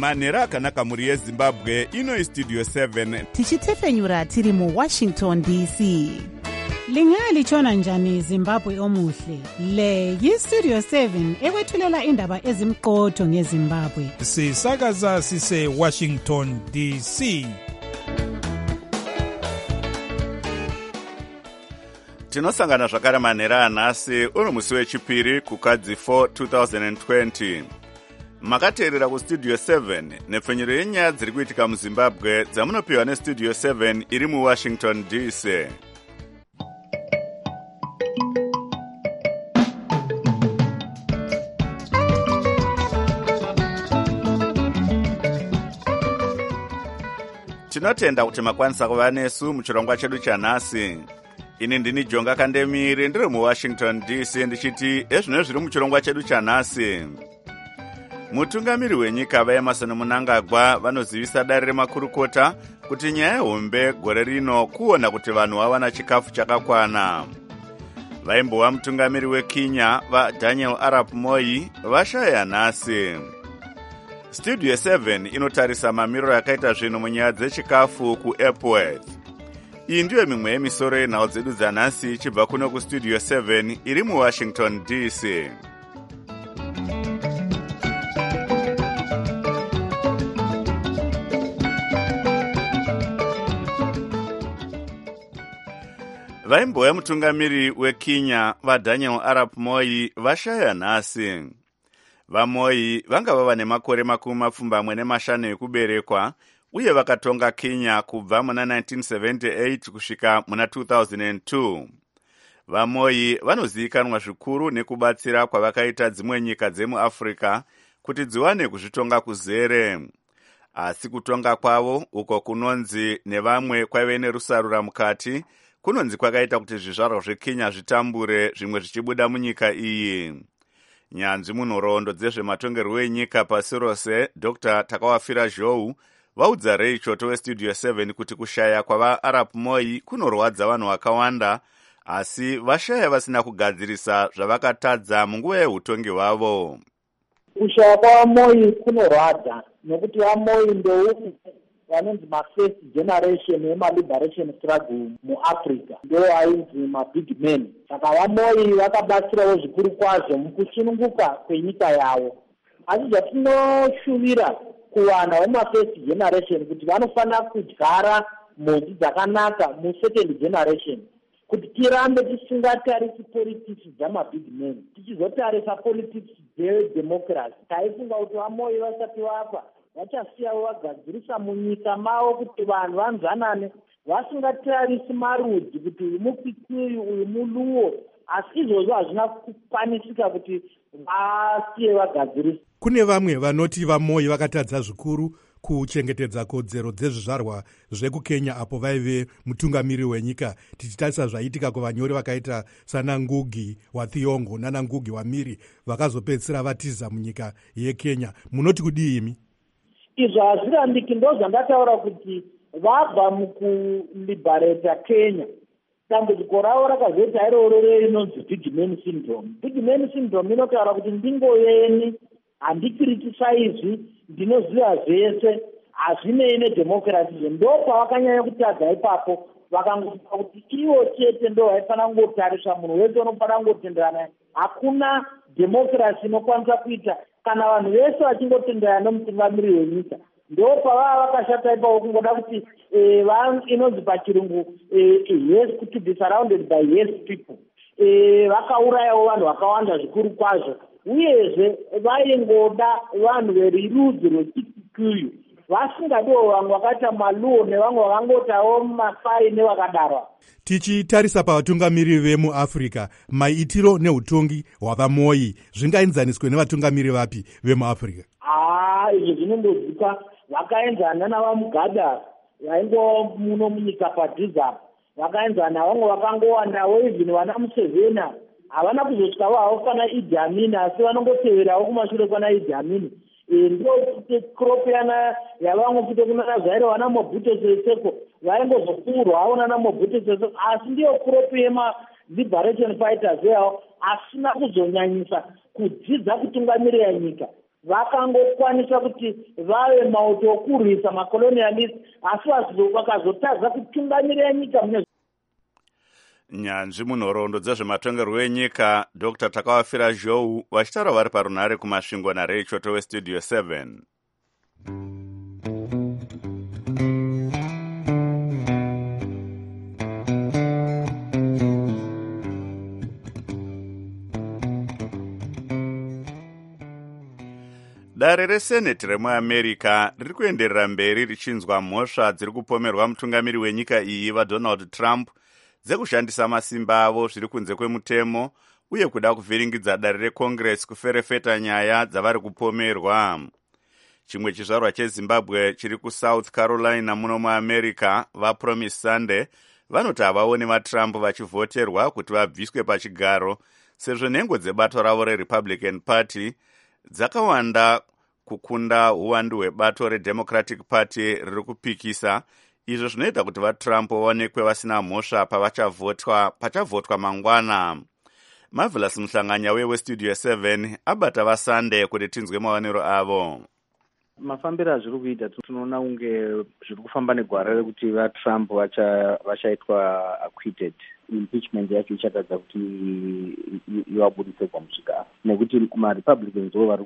manhero akanaka mhuri yezimbabwe. Ino Studio 7 tichitefenyura tiri muWashington DC. Lingalitshona njani Zimbabwe omuhle? Le yiStudio 7 ekwethulela indaba ezimqotho ngeZimbabwe. Sisakaza sise Washington DC. tinosangana zvakare manhero anhasi uri musi wechipiri kukadzi 4 2020. Makateerera kuStudio 7 nepfenyuro yenyaya dziri kuitika muZimbabwe dzamunopiwa neStudio 7 iri muWashington DC. Tinotenda kuti makwanisa kuva nesu muchirongwa chedu chanhasi. Ini ndini Jonga Kandemiri ndiri muWashington DC ndichiti ezvino zviri muchirongwa chedu chanhasi. Mutungamiri wenyika vaEmmerson Mnangagwa vanozivisa dare remakurukota kuti nyaya hombe gore rino kuona kuti vanhu vawana chikafu chakakwana. Vaimbova mutungamiri weKenya vaDaniel Arap Moi vashaya nhasi. Studio 7 inotarisa mamiriro yakaita zvinhu munyaya dzechikafu kuEpworth. Iyi ndiyo mimwe yemisoro yenhau dzedu dzanhasi ichibva kuno kuStudio 7 iri muWashington DC. Vaimbova mutungamiri weKenya vaDaniel Arap Moi vashaya nhasi. VaMoi vanga vava nemakore 25 ekuberekwa uye vakatonga Kenya kubva muna 1978 kusvika muna 2002. VaMoi vanozivikanwa zvikuru nekubatsira kwavakaita dzimwe nyika dzemuAfrica kuti dziwane kuzvitonga kuzere. Asi kutonga kwavo uko kunonzi nevamwe kwaive nerusarura mukati kunonzi kwakaita kuti zvizvarwa zveKenya zvitambure zvimwe zvichibuda munyika iyi. Nyanzvi munhoroondo dzezvematongerwo enyika pasi rose Dr. Takawafira Zhou vaudza Ray Choto weStudio 7 kuti kushaya kwavaArap Moi kunorwadza vanhu vakawanda, asi vashaya vasina kugadzirisa zvavakatadza munguva yeutongi hwavo. Kushaya kwavaMoi kunorwadza nekuti vaMoi ndouku vanonzi mafirst generation yemaliberation struggle muAfrica, ndo ainzi mabig men. Saka vaMoi vakabatsirawo zvikuru kwazvo mukusununguka kwenyika yavo. Asi zvatinoshuvira kuwana vemafirst generation kuti vanofanira kudyara mhodzi dzakanaka musecond generation, kuti tirambe tisingatarisi politics dzamabig men, tichizotarisa politics dzedemocracy. Taifunga kuti vaMoi vasati vafa vachasiyawo vagadzirisa munyika mavo kuti vanhu vanzwanane vasingatarisi marudzi kuti uyu muKikuyu uyu muluo, asi izvozvo hazvina kukwanisika kuti vasiye vagadzirisa. Kune vamwe vanoti vaMoi vakatadza zvikuru kuchengetedza kodzero dzezvizvarwa zvekuKenya apo vaive mutungamiri wenyika, tichitarisa zvaitika kuvanyori vakaita sana Ngugi wa Thiong'o nana Ngugi wa Miri vakazopedzisira vatiza munyika yeKenya. Munoti kudii imi? Izvo hazvirambiki, ndo zvandataura kuti vabva mukuliberata Kenya. Dambudziko ravo rakazoita iroro rinonzi big man syndrome. Big man syndrome inotaura kuti ndingoyeni, handikritisaizi, ndinoziva zvese, hazvinei nedemocracy. Ndo pavakanyanya kutadza ipapo vakangofunga kuti ivo chete ndo vaifanira kungotariswa, munhu wese unofanira kungotenderana. Hakuna democracy inokwanisa kuita kana vanhu vese vachingotenderana nomutungamiri wenyika. Ndo pavava vakashata ipapo kungoda kuti inonzi pachirungu yes, to be surrounded by yes people. Vakaurayawo vanhu vakawanda zvikuru kwazvo, uyezve vaingoda vanhu verudzi rwechiKikuyu, vasingadiwo vamwe vakaita maluo nevamwe vakangotawo Masai nevakadaro. Tichitarisa pavatungamiri vemuAfrica, maitiro neutongi hwavaMoi zvingaenzaniswe nevatungamiri vapi vemuAfrica? Izvo zvinongozipa, vakaenzana navaMugabe vaingo muno munyika padhuza, vakaenzana vamwe vakangowandawo, even vana Museveni havana kuzosvikawo havo kana Idi Amin, asi vanongoteverawo kumashure kwana Idi Amin. Ndo crop yavamwe kuti kunana Zaire vana Mobutu Seseko vaingozopfuurwa havo nana Mobutu Seseko, asi ndiyo crop yema-liberation fighters yavo, asina kuzonyanyisa kudzidza kutungamirira nyika. vakangokwanisa kuti vave mauto okurwisa macolonialist, asi vakazotadza kutungamirira nyika mune nyanzvi munhoroondo dzezvematongerwo enyika Dr. Takawafira Zhou vachitaura vari parunhare kumasvingo naRay Choto westudio 7. Dare reseneti remuamerica riri kuenderera mberi richinzwa mhosva dziri kupomerwa mutungamiri wenyika iyi vaDonald Trump dzekushandisa masimba avo zviri kunze kwemutemo uye kuda kuvhiringidza dare reCongress kuferefeta nyaya dzavari kupomerwa. Chimwe chizvarwa cheZimbabwe chiri kuSouth Carolina muno muamerica vaPromise Sunday vanoti havaoni vaTrump vachivhoterwa kuti vabviswe pachigaro sezvo nhengo dzebato ravo reRepublican Party dzakawanda kukunda uwandu hwebato reDemocratic Party riri kupikisa, izvo zvinoita kuti vaTrump vaonekwe vasina mhosva pachavhotwa mangwana. Marvelous Muhlanganya westudio 7 abata vaSunday kuti tinzwe maonero avo. Mafambiro azviri kuita tunoona unge zviri kufamba negwara rekuti vaTrump vachaitwa acquitted. Impeachment yacho ichatadza kuti ivabudise pamuchigaro nekuti maRepublicans vo vari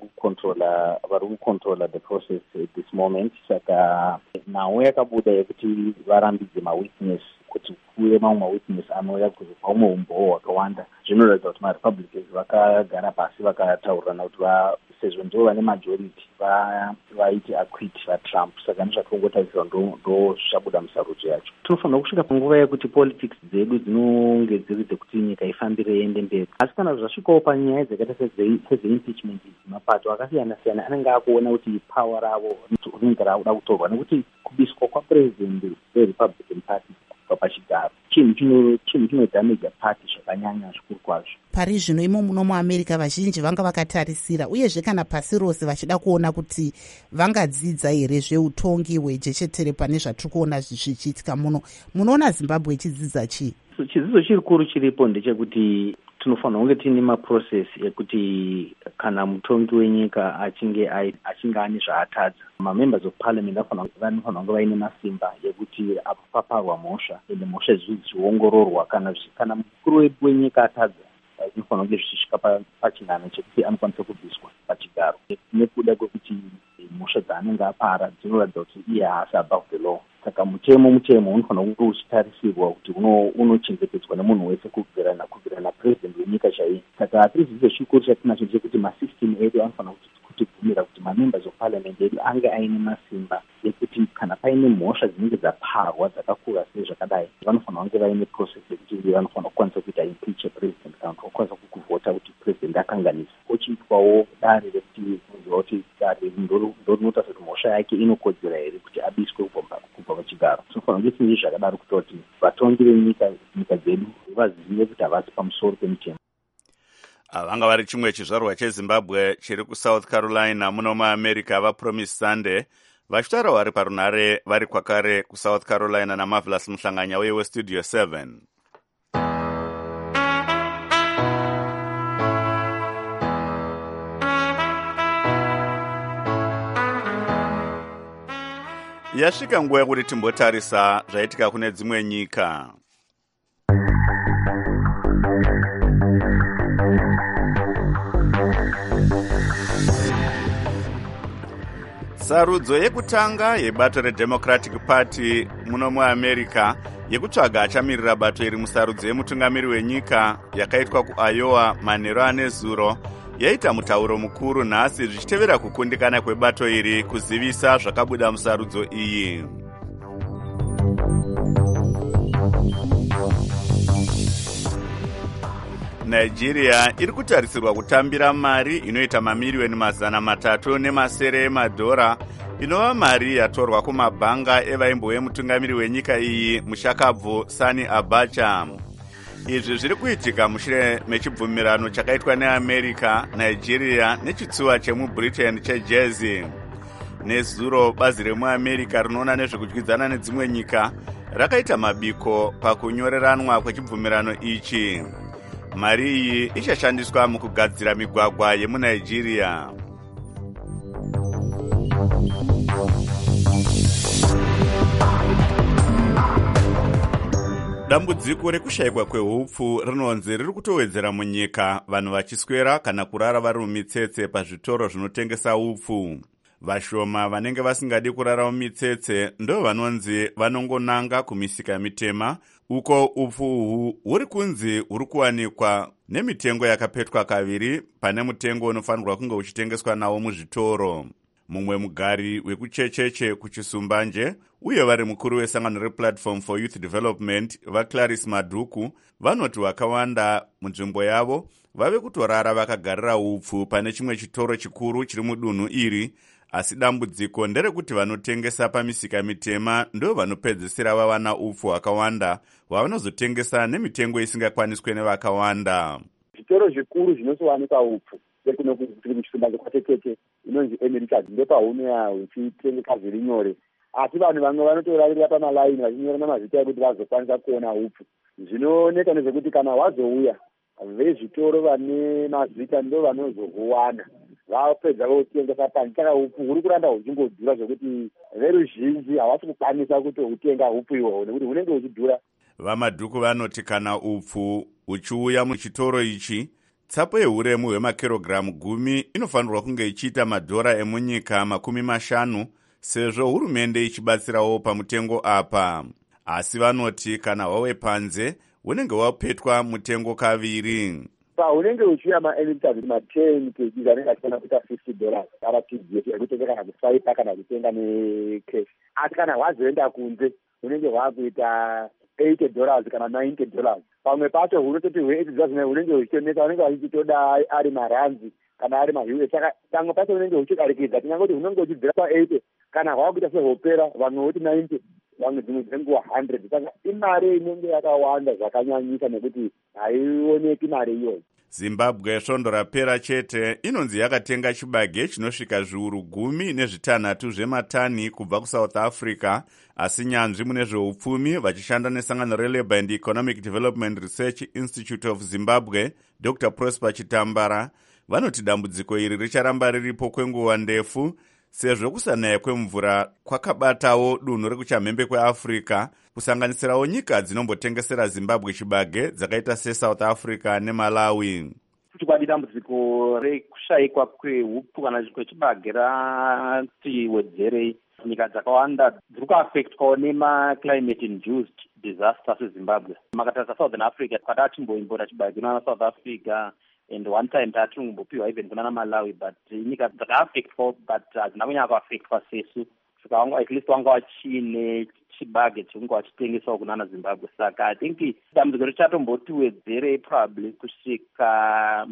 kucontrola the process at this moment. Saka nhau yakabuda yekuti varambidze mawitness kuti kuve mamwe mawitness anouya kuzopa umwe umboo hwakawanda. Zvinoratidza kuti maRepublicans vakagara pasi vakataurirana kuti sezvo ndivo vane majority vaiti acquit vaTrump. Saka ndizvatongotarisirwa ndo zvichabuda musarudzo yacho. Tinofanira kusvika panguva yekuti politics dzedu dzinonge dziri dzekuti nyika ifambire iende mberi. Asi kana zvasvikawo panyaya dzakaita sezveimpeachment mapato akasiyana-siyana anenge akuona kuti power ravo rinenge rakuda kutorwa nekuti kubiswa kwapresident weRepublican Party pachigaro chinhu chinodhameja party zvakanyanya zvikuru kwazvo. Pari zvino imo muno muAmerica vazhinji vanga vakatarisira, uyezve kana pasi rose vachida kuona kuti vangadzidza here zveutongi hwejechetere pane zvatiri kuona zvichiitika muno. Munoona Zimbabwe ichidzidza chii? Chidzidzo chirikuru chiripo ndechekuti tinofanira kunge tiine maprocess ekuti kana mutongi wenyika achinge ane zvaatadza, mamembers of parliament vanofanira kunge vaine masimba ekuti paparwa mhosva ende mhosva izvi zviongororwa. Kana mukuru wenyika atadza, zvinofanira kunge zvichisvika pachinano chekuti anokwanisa kubviswa pachigaro nekuda kwekuti mhosva dzaanenge apara dzinoratidza kuti iye haasi above the law. Saka mutemo unofanira kunge uchitarisirwa kuti unochengetedzwa nemunhu wese kubvira napresident wenyika chaiye. Saka atirizidzo chikuru chatinacho chekuti masystem edu anofanira kutibvumira kuti mamembers of parliament edu ange aine masimba ekuti kana paine mhosva dzinenge dzaparwa dzakakura sei zvakadai, vanofanira kunge vaine process yekuti vanofanira kukwanisa kuita impeach president kana kuti vakwanisa kuvhota kuti president akanganisa. Ochiitwawo dare rekuti kunzwa kuti dare ndorinoita kuti mhosva yake inokodzera here kuti abiswe kubva pachigaro. Tinofanira kunge tine zvakadaro kuti vatongi venyika dzedu vazive kuti havasi pamusoro pemutemo. Vanga vari chimwe chizvarwa cheZimbabwe chiri kuSouth Carolina muno muAmerica vaPromise Sunday vachitaura vari parunhare vari kwakare kuSouth Carolina naMarvelous Muhlanganya westudio 7. Yasvika nguva yekuti timbotarisa zvaitika kune dzimwe nyika. Sarudzo yekutanga yebato reDemocratic Party muno muAmerica yekutsvaga achamirira bato iri musarudzo yemutungamiri wenyika yakaitwa kuIowa manheru ane zuro yaita mutauro mukuru nhasi zvichitevera kukundikana kwebato iri kuzivisa zvakabuda musarudzo iyi. Nigeria iri kutarisirwa kutambira mari inoita mamiriyoni 300 emadhora inova mari yatorwa kumabhanga evaimbove mutungamiri wenyika iyi mushakabvu Sani Abacha. Izvi zviri kuitika mushure mechibvumirano chakaitwa neAmerica, Nigeria nechitsuwa chemuBritain cheJersey. Nezuro bazi remuAmerica rinoona nezvekudyidzana nedzimwe nyika rakaita mabiko pakunyoreranwa kwechibvumirano ichi. Mari iyi ichashandiswa mukugadzira migwagwa yemuNigeria. Dambudziko rekushayikwa kwehupfu rinonzi riri kutowedzera munyika, vanhu vachiswera kana kurara vari mumitsetse pazvitoro zvinotengesa upfu. Vashoma vanenge vasingadi kurara mumitsetse ndo vanonzi vanongonanga kumisika mitema, uko upfu uhu huri kunzi huri kuwanikwa nemitengo yakapetwa kaviri pane mutengo unofanirwa kunge uchitengeswa nawo muzvitoro. Mumwe mugari wekuchecheche kuchisumbanje uye vari mukuru wesangano replatform for youth development vaClarice Madhuku vanoti vakawanda munzvimbo yavo vave kutorara vakagarira upfu pane chimwe chitoro chikuru chiri mudunhu iri, asi dambudziko nderekuti vanotengesa pamisika mitema ndo vanopedzisira vawana upfu hwakawanda hwavanozotengesa nemitengo isingakwaniswe nevakawanda. Zvitoro zvikuru zvinosowanikwa upfu sekuno kuchisumbanje kwatetete inonzi Americas ndopaunoya uchitengesa zviri nyore, asi vanhu vamwe vanotorarira pamalaini vachinyora namazita ekuti vazokwanisa kuona upfu. Zvinooneka nezvekuti kana wazouya vezvitoro vane mazita ndo vanozohuwana vapedza votengesa panchaka upfu huri kuramba huchingodhura zvekuti veruzhinji havasi kukwanisa kutohutenga upfu ihwohwo nekuti hunenge huchidhura. VaMadhuku vanoti kana upfu uchiuya muchitoro ichi, tsapo yehuremu hwemakirogiramu 10 inofanirwa kunge ichiita madhora emunyika 50, sezvo hurumende ichibatsirawo pamutengo apa. Asi vanoti kana hwawepanze hunenge hwapetwa mutengo kaviri. Unenge uchiuya maElitaz ma10 kg anenge achifana kuita $50 kana TDS yekutenga kana kusaipa kana kutenga necash. Asi kana hwazoenda kunze hunenge hwakuita $80 kana $90. Pamwe pacho hunototi $80 hunenge huchitoneka, hunenge huchitoda ari maranzi kana ari maUS. Saka pamwe pacho hunenge huchidarikidza, tingangoti hunenge huchibvira pa80 kana hwakuita sehopera, vamwe voti 90, vamwe dzimwe dzenguva 100. Saka imari inenge yakawanda zvakanyanyisa nekuti haioneki mari iyoyo. Zimbabwe svondo rapera chete inonzi yakatenga chibage chinosvika zviuru 16 zvematani kubva kuSouth Africa, asi nyanzvi mune zveupfumi vachishanda nesangano reLabour and Economic Development Research Institute of Zimbabwe, Dr. Prosper Chitambara, vanoti dambudziko iri richaramba riripo kwenguva ndefu, sezvo kusanaya kwemvura kwakabatawo dunhu rekuchamhembe kweAfrica, kusanganisirawo nyika dzinombotengesera Zimbabwe chibage dzakaita seSouth Africa neMalawi. Chikwadi dambudziko rekushayikwa kwehupfu kana kwechibage rati wedzerei. Nyika dzakawanda dziri kuaffectwawo nemaclimate induced disaster seZimbabwe. Makatarisa Southern Africa kwadatimboimbora chibage kuna South Africa, and one time tatingombopiwa even kuna Malawi, but nyika dzakaaffectwa but hadzina kunyanya kuaffectwa sesu. Saka at least wanga wachine chibage chunga wachitengesawo kuna Zimbabwe. Saka I think dambudziko richatombotiwedzerei probably kusvika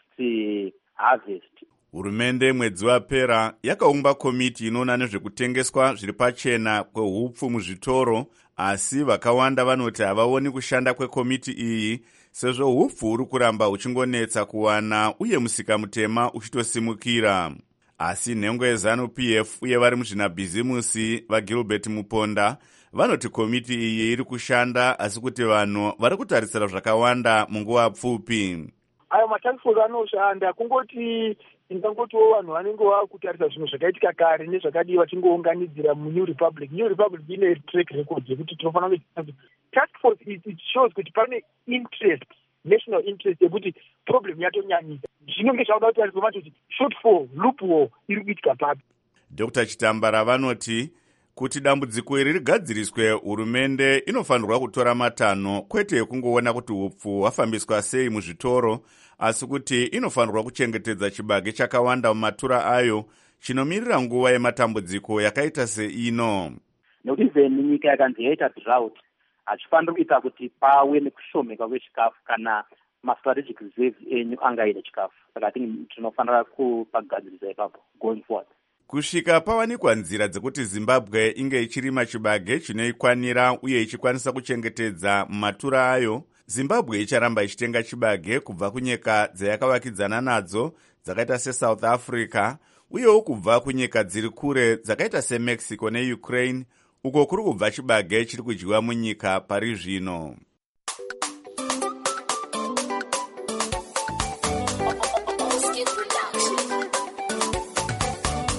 next harvest. Hurumende mwedzi wapera yakaumba komiti inoona nezvekutengeswa zviri pachena kwehupfu muzvitoro, asi vakawanda vanoti havaoni kushanda kwekomiti iyi sezvo hupfu huri kuramba huchingonetsa kuwana uye musika mutema uchitosimukira. Asi nhengo yeZanu-PF uye vari muzvinabhizimusi vaGilbert Muponda vanoti komiti iyi iri kushanda, asi kuti vanhu vari kutarisira zvakawanda munguva pfupi. Ayo mataskforce anoshanda kungoti ingangotiwo vanhu vanenge vakutarisa zvinhu zvakaitika kare nezvakadiwa tingounganidzira muNew Republic. New Republic ine track record yekuti tinofanira kuti task force it shows kuti pane interest, national interest yekuti problem yatonyanyisa. Zvinenge zvauda kutariswa macho kuti shortfall, loophole iri kuitika papi. Dr. Chitambara vanoti kuti dambudziko iri rigadziriswe, hurumende inofanirwa kutora matanho, kwete kungoona kuti hupfu hwafambiswa sei muzvitoro, asi kuti inofanirwa kuchengetedza chibage chakawanda mumatura ayo chinomirira nguva yematambudziko yakaita seino. Nekuti even nyika yakanzi yaita drought hachifaniri kuita kuti pave nekushomeka kwechikafu kana mastrategic reserves enyu angaida chikafu. Saka tinofanira kupagadzirisa ipapo going forward. Kusvika pawanikwa nzira dzekuti Zimbabwe inge ichirima chibage chinoikwanira uye ichikwanisa kuchengetedza mumatura ayo, Zimbabwe icharamba ichitenga chibage kubva kunyika dzayakavakidzana nadzo dzakaita seSouth Africa, uyewo kubva kunyika dziri kure dzakaita seMexico neUkraine, uko kuri kubva chibage chiri kudyiwa munyika pari zvino.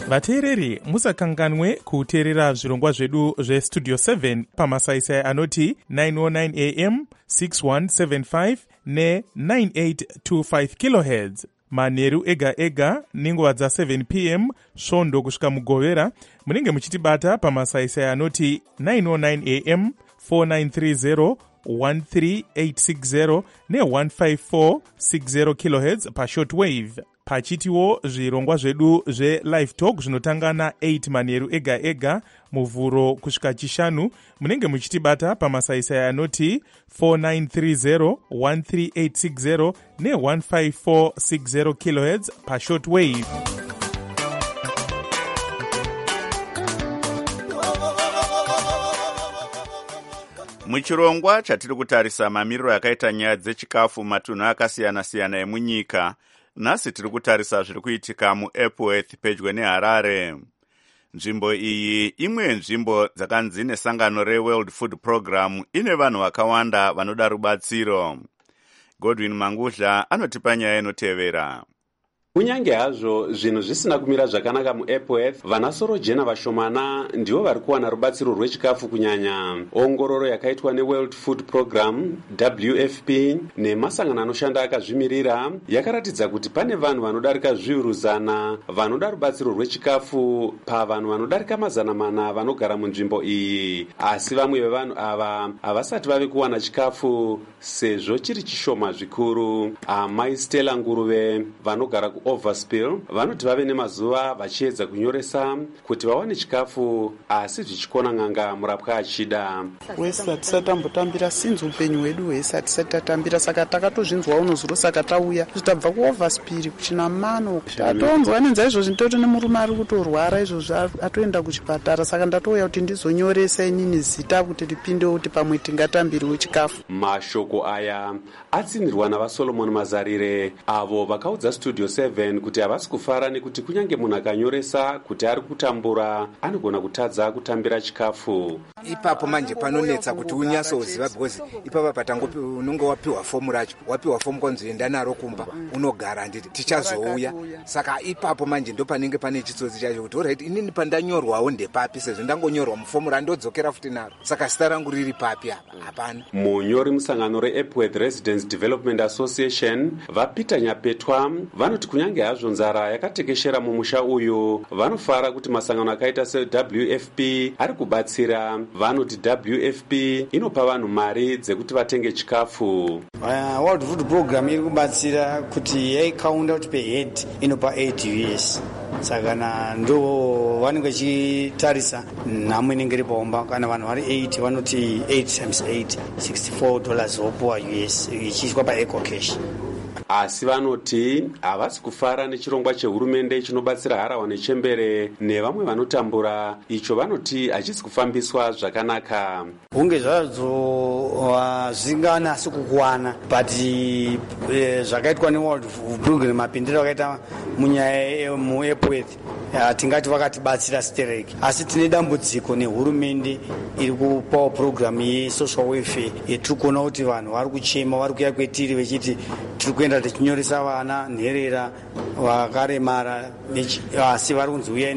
vateereri, musakanganwe kuteerera zvirongwa zvedu zvestudio 7 pamasaisai anoti 909 am 6175 ne9825 kilohertz manheru ega ega nenguva dza7 pm svondo kusvika mugovera. Munenge muchitibata pamasaisai anoti 909 am 4930 13860 ne15460 kilohertz pashortwave. Pachitiwo zvirongwa zvedu zvelive talk zvinotanga na8 manheru ega ega muvhuro kusvika chishanu. Munenge muchitibata pamasaisai anoti 4930 13860 ne15460 kilohertz pashortwave. Muchirongwa chatiri kutarisa mamiriro akaita nyaya dzechikafu matunhu akasiyana-siyana emunyika, nhasi tiri kutarisa zviri kuitika muEpworth pedyo neHarare. Nzvimbo iyi imwe yenzvimbo dzakanzi nesangano reWorld Food Program ine vanhu vakawanda vanoda rubatsiro. Godwin Mangudla anotipa nyaya inotevera. Kunyange hazvo zvinhu zvisina kumira zvakanaka muEpworth, vanasorojena vashomana ndivo vari kuwana rubatsiro rwechikafu kunyanya. Ongororo yakaitwa neWorld Food Program WFP nemasangano anoshanda akazvimirira yakaratidza kuti pane vanhu vanodarika zviuru 100 vanoda rubatsiro rwechikafu pavanhu vanodarika 400 vanogara munzvimbo iyi, asi vamwe vevanhu ava havasati vave kuwana chikafu sezvo chiri chishoma zvikuru. Amai Stella Nguruve vanogara Overspill vanoti vave nemazuva vachiedza kunyoresa kuti vawane chikafu, asi zvichikona n'anga murapwa achida. Wese hatisati tambotambira sinzi upenyu hwedu hwese hatisati tatambira, saka takatozvinzwa unozuro, saka tauya tabva kuOverspill kuChinamano. Tatonzwa nenza izvozvi ndoto nemurume ari kutorwara izvozvi atoenda kuchipatara, saka ndatouya kuti ndizonyoresa inini zita kuti ripinde kuti pamwe tingatambiriwo chikafu. Mashoko aya atsindirwa navaSolomon Mazarire avo vakaudza Studio 7 kuti havasi kufara nekuti kunyange munhu akanyoresa kuti ari kutambura anogona kutadza kutambira chikafu. Ipapo manje panonetsa kuti unyatsoziva, because ipapa patangopi unonge wapiwa fomu racho, wapiwa fomu konzoenda naro kumba unogara nditi tichazouya. Saka ipapo manje ndo panenge pane chitsotsi chacho kuti alright, inini pandanyorwawo ndepapi sezvo ndangonyorwa mufomu randodzokera futi naro, saka zita rangu riri papi apa? Hapana. Munyori musangano reEpworth Residents Development Association vaPeter Nyapetwa vanoti kunyange hazvo nzara yakatekeshera mumusha uyu, vanofara kuti masangano akaita seWFP ari kubatsira. Vanoti WFP inopa vanhu mari dzekuti vatenge chikafu. World Food Program iri kubatsira kuti yaikaunda kuti pehead inopa $8. Saka ndo vanenge vachitarisa nhamo inenge iri paomba. Kana vanhu vari 8 vanoti 8 times 8 $64 wopuwa US ichiiswa paEco Cash. Asi vanoti havasi kufara nechirongwa chehurumende chinobatsira harahwa nechembere nevamwe vanotambura, icho vanoti hachisi kufambiswa zvakanaka. Hunge zvadzo zvinganasi kukwana, but zvakaitwa neWorld Food Program, mapindiro akaita munyaya muEpworth, tingati vakatibatsira stereki, asi tine dambudziko nehurumende iri kupawo program yesocial welfare yetiri kuona kuti vanhu vari kuchema, vari kuya kwetiri vechiti tiri kuenda tichinyoresa vana nherera vakaremara, asi vari kunzi uyai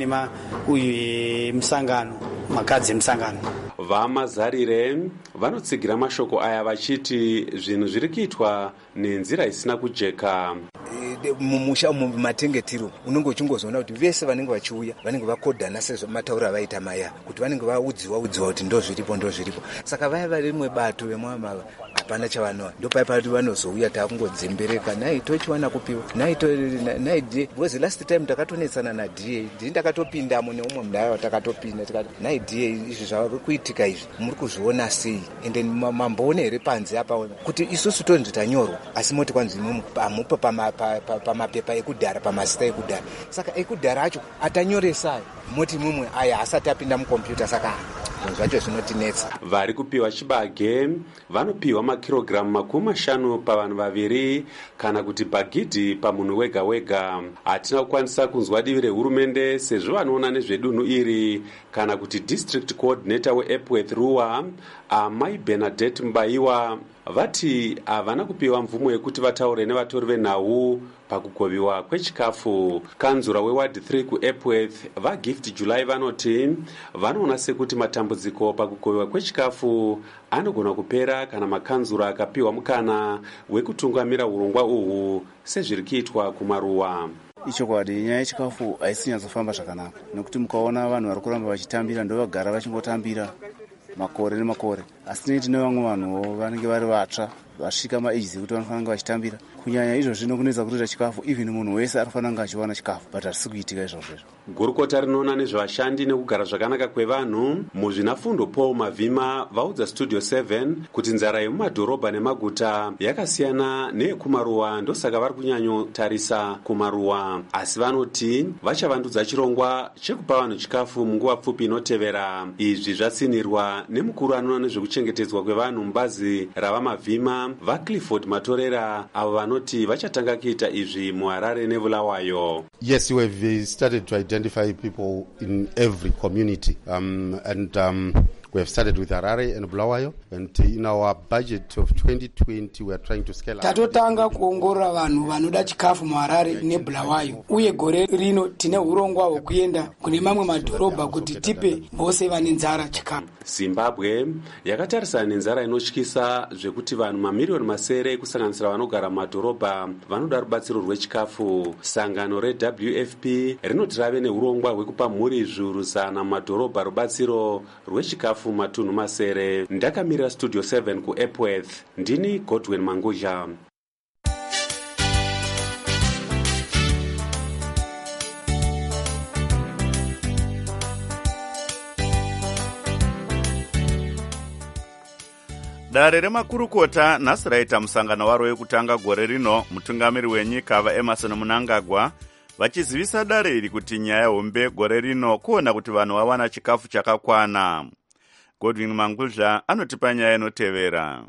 nemusangano, makadzi emusangano. VaMazarire vanotsigira mashoko aya vachiti zvinhu zviri kuitwa nenzira isina kujeka. Mumusha umu matengetiro unenge uchingozoona kuti vese vanenge vachiuya vanenge vakodhana sezvo matauro avaita maya, kuti vanenge vaudziwa kuti ndozviripo. Saka vaya vari rimwe bato vemwamava hapana chavanova, ndopaipa kuti vanozouya takungodzembereka, nhai tochiwana kupiwa, nhai because last time takatonetsana naDA, ndakatopindamo neumwe mudhara watakatopinda tikati nhai DA, izvi zvavari kuitika izvi muri kuzviona sei, ende mamboone here panze apa kuti isusu tonzi tanyorwa asi moti kwanzi hamupo pamapepa ekudhara, pamazita ekudhara. Saka ekudhara acho atanyoresai moti mumwe aya asati apinda mukompyuta, saka zvacho zvinotinetsa. Vari kupiwa chibage vanopiwa makirogiramu 50 pavanhu vaviri kana kuti bhagidhi pamunhu wega wega. Hatina kukwanisa kunzwa divi rehurumende sezvo vanoona nezvedunhu iri kana kuti district coordinator weEpworth Ruwa, Amai Bernadette Mbaiwa vati havana kupiwa mvumo yekuti vataure nevatori venhau pakugoviwa kwechikafu. Kanzura weward 3 kuEpworth vaGift July vanoti vanoona sekuti matambudziko pakugoviwa kwechikafu anogona kupera kana makanzura akapiwa mukana wekutungamira urongwa uhwu sezviri kuitwa kumaruwa. Ichokwadi nyaya yechikafu haisi nyatsofamba zvakanaka nekuti mukaona vanhu vari kuramba vachitambira ndovagara vachingotambira makore nemakore, asi tinei tine vamwe vanhuwo vanenge vari vatsva vasvika maages ekuti vanofanira vachitambira. Kunyanya izvozvi nokunetsa kutoita chikafu, even munhu wese anofanira kunge achiwana chikafu, but hazvisi kuitika izvozvo. Gurukota rinoona nezvevashandi nekugara zvakanaka kwevanhu muzvinafundo Paul Mavhima vaudza Studio 7 kuti nzara yemumadhorobha nemaguta yakasiyana neyekumaruwa, ndosaka vari kunyanyotarisa kumaruwa, asi vanoti vachavandudza chirongwa chekupa vanhu chikafu munguva pfupi inotevera. Izvi zvatsinirwa nemukuru anoona nezvekuchengetedzwa kwevanhu mubazi ravamavhima vaClifford Matorera, avo vanoti vachatanga kuita izvi muHarare neBulawayo. Yes, we have started to identify people in every community we have started with Harare and Bulawayo, and in our budget of 2020 we are trying to scale up. Tatotanga kuongorora vanhu vanoda chikafu muHarare neBulawayo, uye gore rino tine urongwa hwekuenda kune mamwe madhorobha kuti tipe vose vane nzara chikafu. Zimbabwe yakatarisana nenzara inotyisa zvekuti vanhu mamiliyoni masere kusanganisira vanogara mumadhorobha vanoda rubatsiro rwechikafu. Sangano reWFP rinoti rave neurongwa hwekupa mhuri zviuru 100 mumadhorobha rubatsiro rwechikafu matunhu masere. Ndakamira Studio 7 kuEpworth, ndini Godwin Manguzha. Dare remakurukota nhasi raita musangano waro wekutanga gore rino. Mutungamiri wenyika vaEmerson Mnangagwa vachizivisa dare iri kuti nyaya hombe gore rino kuona kuti vanhu vawana chikafu chakakwana. Godwin Manguzha anotipa nyaya inotevera.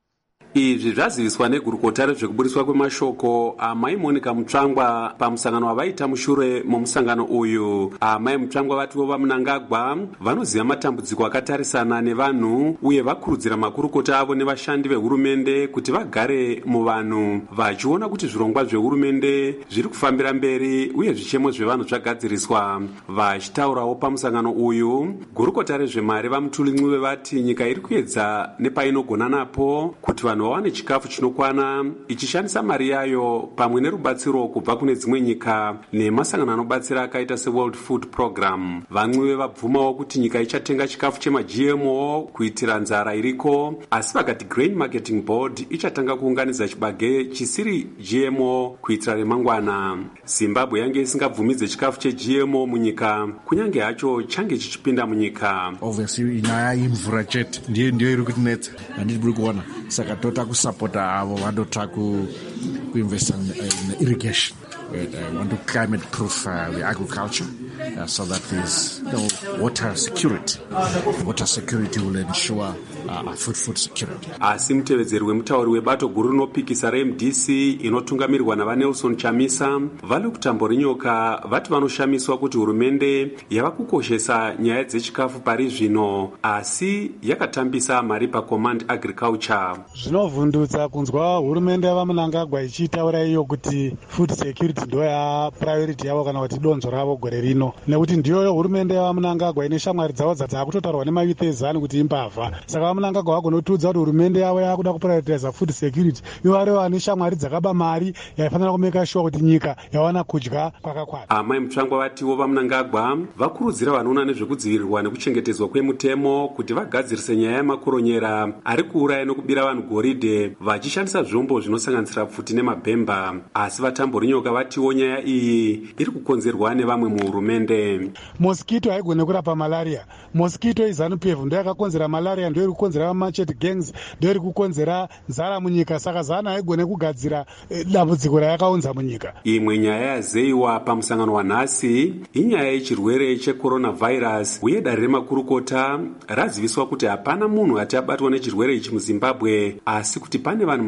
Izvi zvaziviswa negurukota rezvekubudiswa kwemashoko amai Monica Mutsvangwa pamusangano wavaita mushure momusangano uyu. Amai Mutsvangwa vatiwo vaMnangagwa vanoziva matambudziko akatarisana nevanhu uye vakurudzira makurukota avo nevashandi vehurumende kuti vagare muvanhu vachiona kuti zvirongwa zvehurumende zviri kufambira mberi uye zvichemo zvevanhu zvagadziriswa. Vachitaurawo pamusangano uyu, gurukota rezvemari vaMutulincwiwe vati nyika iri kuedza nepainogona napo kuti vanhu vawane chikafu chinokwana ichishandisa mari yayo pamwe nerubatsiro kubva kune dzimwe nyika nemasangano anobatsira akaita seWorld Food Program. Vancwiwe vabvumawo kuti nyika ichatenga chikafu chemaGMO kuitira nzara iriko, asi vakati Grain Marketing Board ichatanga kuunganidza chibage chisiri GMO kuitira remangwana. Zimbabwe yange isingabvumidze chikafu cheGMO munyika, kunyange hacho change chichipinda munyika. Obviously nyaya yemvura chete ndiyo iri kutinetsa, handidi kuona saka tota kusapota avo vanotaka kuinvesta in irrigation. We want to climate proof the agriculture so that there's water security. Water security will ensure food security. Asi mutevedzeri wemutauri webato guru rinopikisa reMDC inotungamirirwa navaNelson Chamisa vali kutambo rinyoka vati vanoshamiswa kuti hurumende yava kukoshesa nyaya dzechikafu pari zvino asi yakatambisa mari paCommand Agriculture. Zvinovhundutsa kunzwa hurumende yavaMnangagwa ichitaura iyo kuti food security ndo ya priority yavo kana kuti donzvo ravo gore rino, nekuti ndiyo hurumende yavaMnangagwa ine shamwari dzavo dzaakutotaurwa nemayuth ezanu kuti imbavha. Saka vaMnangagwa vagonotudza kuti hurumende yavo yakuda kuprioritiza food security, ivo vari vane shamwari dzakaba mari yaifanira kumeka sure kuti nyika yawana kudya kwakakwana. Amai Mutsvangwa vatiwo vaMnangagwa vakurudzira vanoona nezvekudzivirirwa nekuchengetedzwa kwemutemo kuti vagadzirise nyaya yemakoronyera ari kuuraya nekubira vanhu goridhe vachishandisa zvombo zvinosanganisira pfuti nemabhemba. Asi vatamborinyoka vatiwo nyaya iyi iri kukonzerwa nevamwe muhurumende. Mosquito haigone kurapa malaria. Mosquito iZanu-PF ndo yakakonzera malaria, ndo iri kukonzera machete gangs, ndo iri kukonzera nzara munyika. Saka Zanu haigone kugadzira dambudziko rayakaunza munyika. Imwe nyaya yazeyiwa pamusangano wanhasi inyaya yechirwere checoronavirus, uye dare remakurukota raziviswa kuti hapana munhu ati abatwa nechirwere ichi muZimbabwe, asi kuti pane vanhu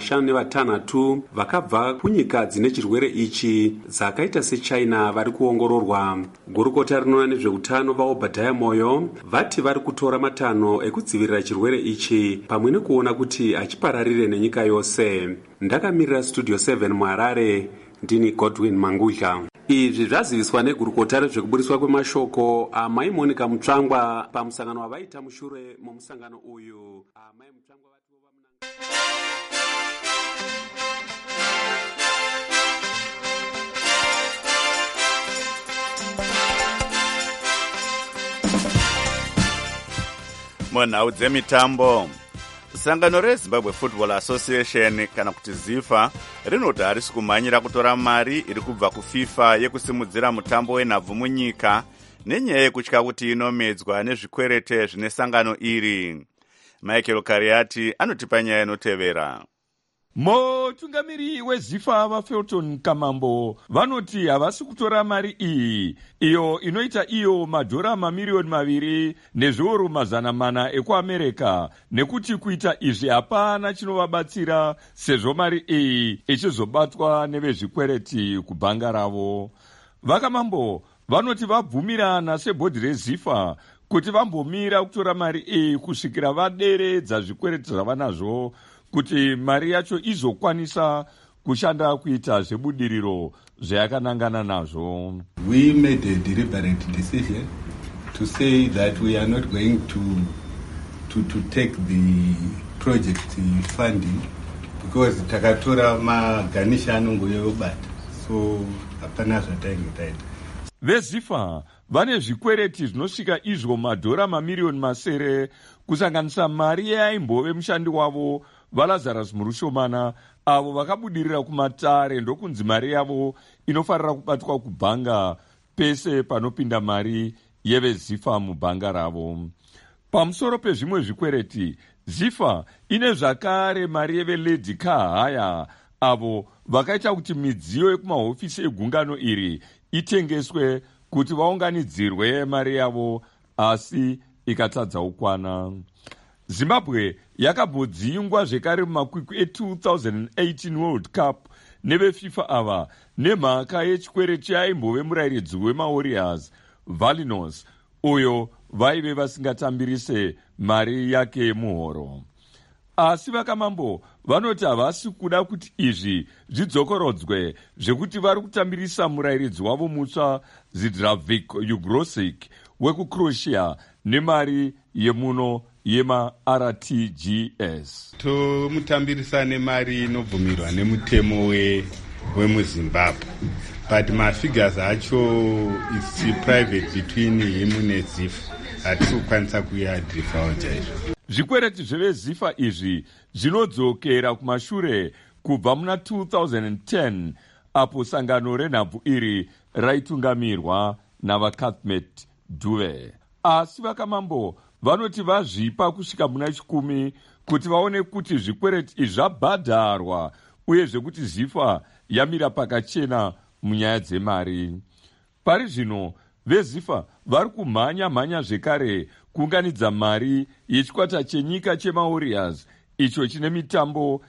506 vakabva kunyika dzine chirwere ichi dzakaita seChina vari kuongororwa. Gurukota rinoona nezveutano vaObadiah Moyo vati vari kutora matanho ekudzivirira chirwere ichi pamwe nekuona kuti hachipararire nenyika yose. Ndakamirira Studio 7 muHarare, ndini Godwin Mangudla. Izvi zvaziviswa negurukota rezvekuburiswa kwemashoko amai Monica Mutsvangwa pamusangano wavaita mushure momusangano uyu. Amai Mutsvangwa munhau dzemitambo. Sangano reZimbabwe Football Association kana kuti ZIFA rinoti harisi kumhanyira kutora mari iri kubva kuFIFA yekusimudzira mutambo wenhabvu munyika nenyaya yekutya kuti inomedzwa nezvikwerete zvine sangano iri. Michael Kariati anotipa nyaya inotevera. Mutungamiri weZIFA vaFelton Kamambo vanoti havasi kutora mari iyi, iyo inoita iyo madhora mamiliyoni 2 nezviuru 400 ekuAmerika, nekuti kuita izvi hapana chinovabatsira sezvo mari iyi ichizobatwa nevezvikwereti kubhanga ravo. Vakamambo vanoti vabvumirana sebhodhi reZIFA kuti vambomira kutora mari iyi kusvikira vaderedza zvikwereti zvavanazvo, kuti mari yacho izokwanisa kushanda kuita zvebudiriro zvayakanangana nazvo. We made a deliberate decision to say that we are not going to take the project funding because takatora maganisha anongoyobata, so hapana zvatainge taita. VeZIFA vane zvikwereti zvinosvika izvo madhora mamiliyoni 9 kusanganisa mari yaimbove mushandi wavo vaLazarus Murushomana, avo vakabudirira kumatare, ndokunzi mari yavo inofarira kubatwa kubhanga pese panopinda mari yeveZIFA mubhanga ravo. Pamusoro pezvimwe zvikwereti, ZIFA ine zvakare mari yeveLady Kahaya, avo vakaita kuti midziyo yekumahofisi egungano iri itengeswe kuti vaunganidzirwe mari yavo, asi ikatadza ukwana. Zimbabwe yakabhodzingwa zvekare mumakwikwi e2018 World Cup neveFIFA ava nemhaka yechikwereti yaimbove murayiridzi wemaWarriors Valinos, uyo vaive vasingatambirise mari yake muhoro. Asi Vakamambo vanoti havasi kuda kuti izvi zvidzokorodzwe, zvekuti vari kutambirisa murayiridzi wavo mutsva Zdravik Ugrosic wekuCroatia nemari yemuno yema-RTGS. Tomutambirisa nemari inobvumirwa nemutemo wemuZimbabwe, but mafigures acho is private between him neZIFA, hatisi kukwanisa kuyadhrifawo chaizvo. Zvikwereti zveveZIFA izvi zvinodzokera kumashure kubva muna 2010 apo sangano renhabvu iri raitungamirwa navaCathmet Dube. Asi Vakamambo vanoti vazvipa kusvika muna 10 kuti vaone kuti zvikwereti izvi zvabhadharwa uye zvekuti ZIFA yamira pakachena munyaya dzemari. Pari zvino veZIFA vari kumhanya zvekare kuunganidza mari yechikwata chenyika chemaWarriors, icho chine mitambo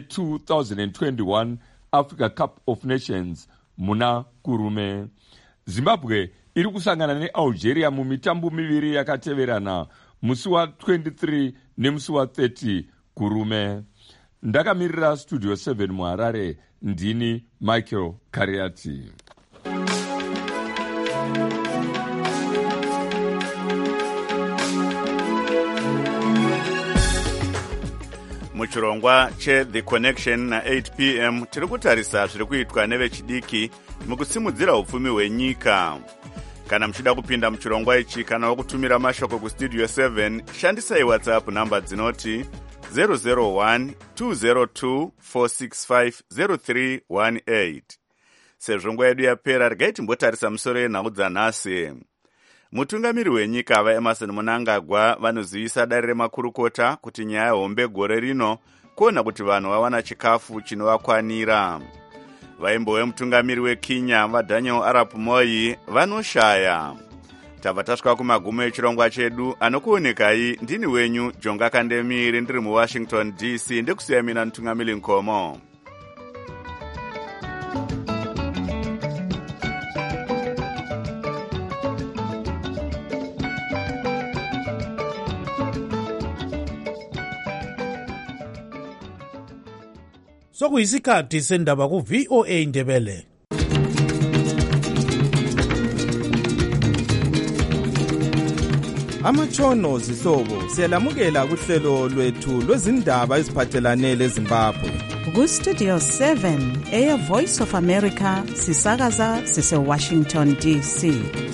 ye2021 Africa Cup of Nations muna kurume. Zimbabwe iri kusangana neAlgeria mumitambo 2 yakateverana, musi wa23 nemusi wa30 kurume. Ndakamirira Studio 7 muHarare, ndini Michael Kariati. Muchirongwa cheThe Connection na 8 p.m. tiri kutarisa zviri kuitwa nevechidiki mukusimudzira upfumi hwenyika. Kana muchida kupinda muchirongwa ichi kana wakutumira mashoko kuStudio 7, shandisai WhatsApp namba dzinoti 001-202-465-0318. Sezvo nguva yedu yapera, regai timbotarisa musoro yenhau dzanhasi. Mutungamiri wenyika vaEmerson Mnangagwa vanozivisa dare remakurukota kuti nyaya hombe gore rino kuona kuti vanhu vawana chikafu chinovakwanira. Vaimbo vemutungamiri weKenya vaDaniel Arap Moi vanoshaya. Tabva tasvika kumagumo echirongwa chedu, anokuonekai ndini wenyu Jonga Kandemiri, ndiri muWashington DC, ndikusiya mina Ntungamiri Nkomo. sokuyisikhathi sendaba ku-VOA Ndebele. Amatshono zihlobo siyalamukela kuhlelo lwethu lwezindaba eziphathelane leZimbabwe. Ku-Studio 7 Air Voice of America sisakaza sise-Washington DC.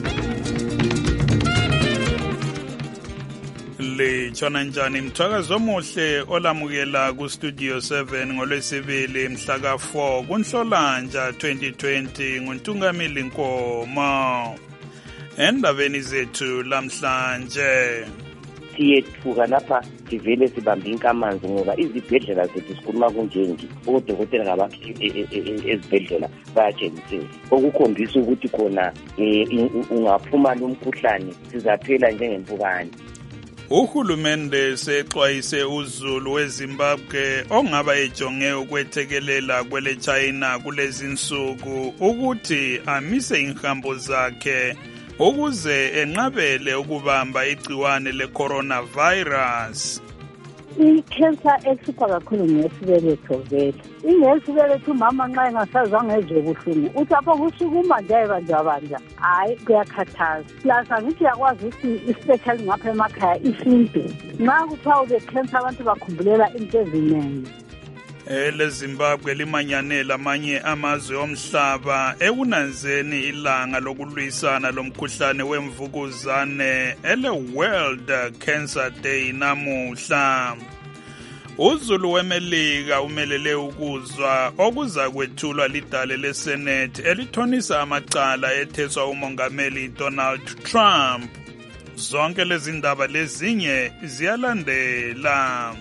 Litshona njani mthakazo omuhle olamukela ku-Studio 7 ngolwesibili mhla ka-4 kuNhlolanja 2020 nguNtungamili Nkomo. Endabeni zethu lamhlanje siyethuka lapha sivele sibambe inkamanzi ngoba izibhedlela zethu sikhuluma kunjengi odokotela ngabantu ezibhedlela bayatshengisela okukhombisa ukuthi khona ungaphuma lomkhuhlane sizaphela njengempukane. Uhulumende sexwayise uZulu weZimbabwe ongaba ejonge ukwethekelela kwele China kulezi nsuku ukuthi amise inhambo zakhe ukuze enqabele ukubamba igciwane le-coronavirus. I-cancer ehlupha kakhulu ngesibeletho vele. Ingesibeletho umama nxa engasazange ezwe buhlungu uthi apho kusukuma nje banja hayi kuyakhathaza. Plus angithi yakwazi ukuthi especially ngapha emakhaya isintu nxa kuthiwa ube-cancer abantu bakhumbulela into eziningi. LeZimbabwe limanyanele amanye amazwe omhlaba ekunanzeni ilanga lokulwisana lomkhuhlane wemvukuzane ele-World Cancer Day namuhla. uZulu weMelika umelele ukuzwa okuza kwethulwa lidale leSenate elithonisa amacala etheswa umongameli Donald Trump. Zonke lezi ndaba lezinye ziyalandela.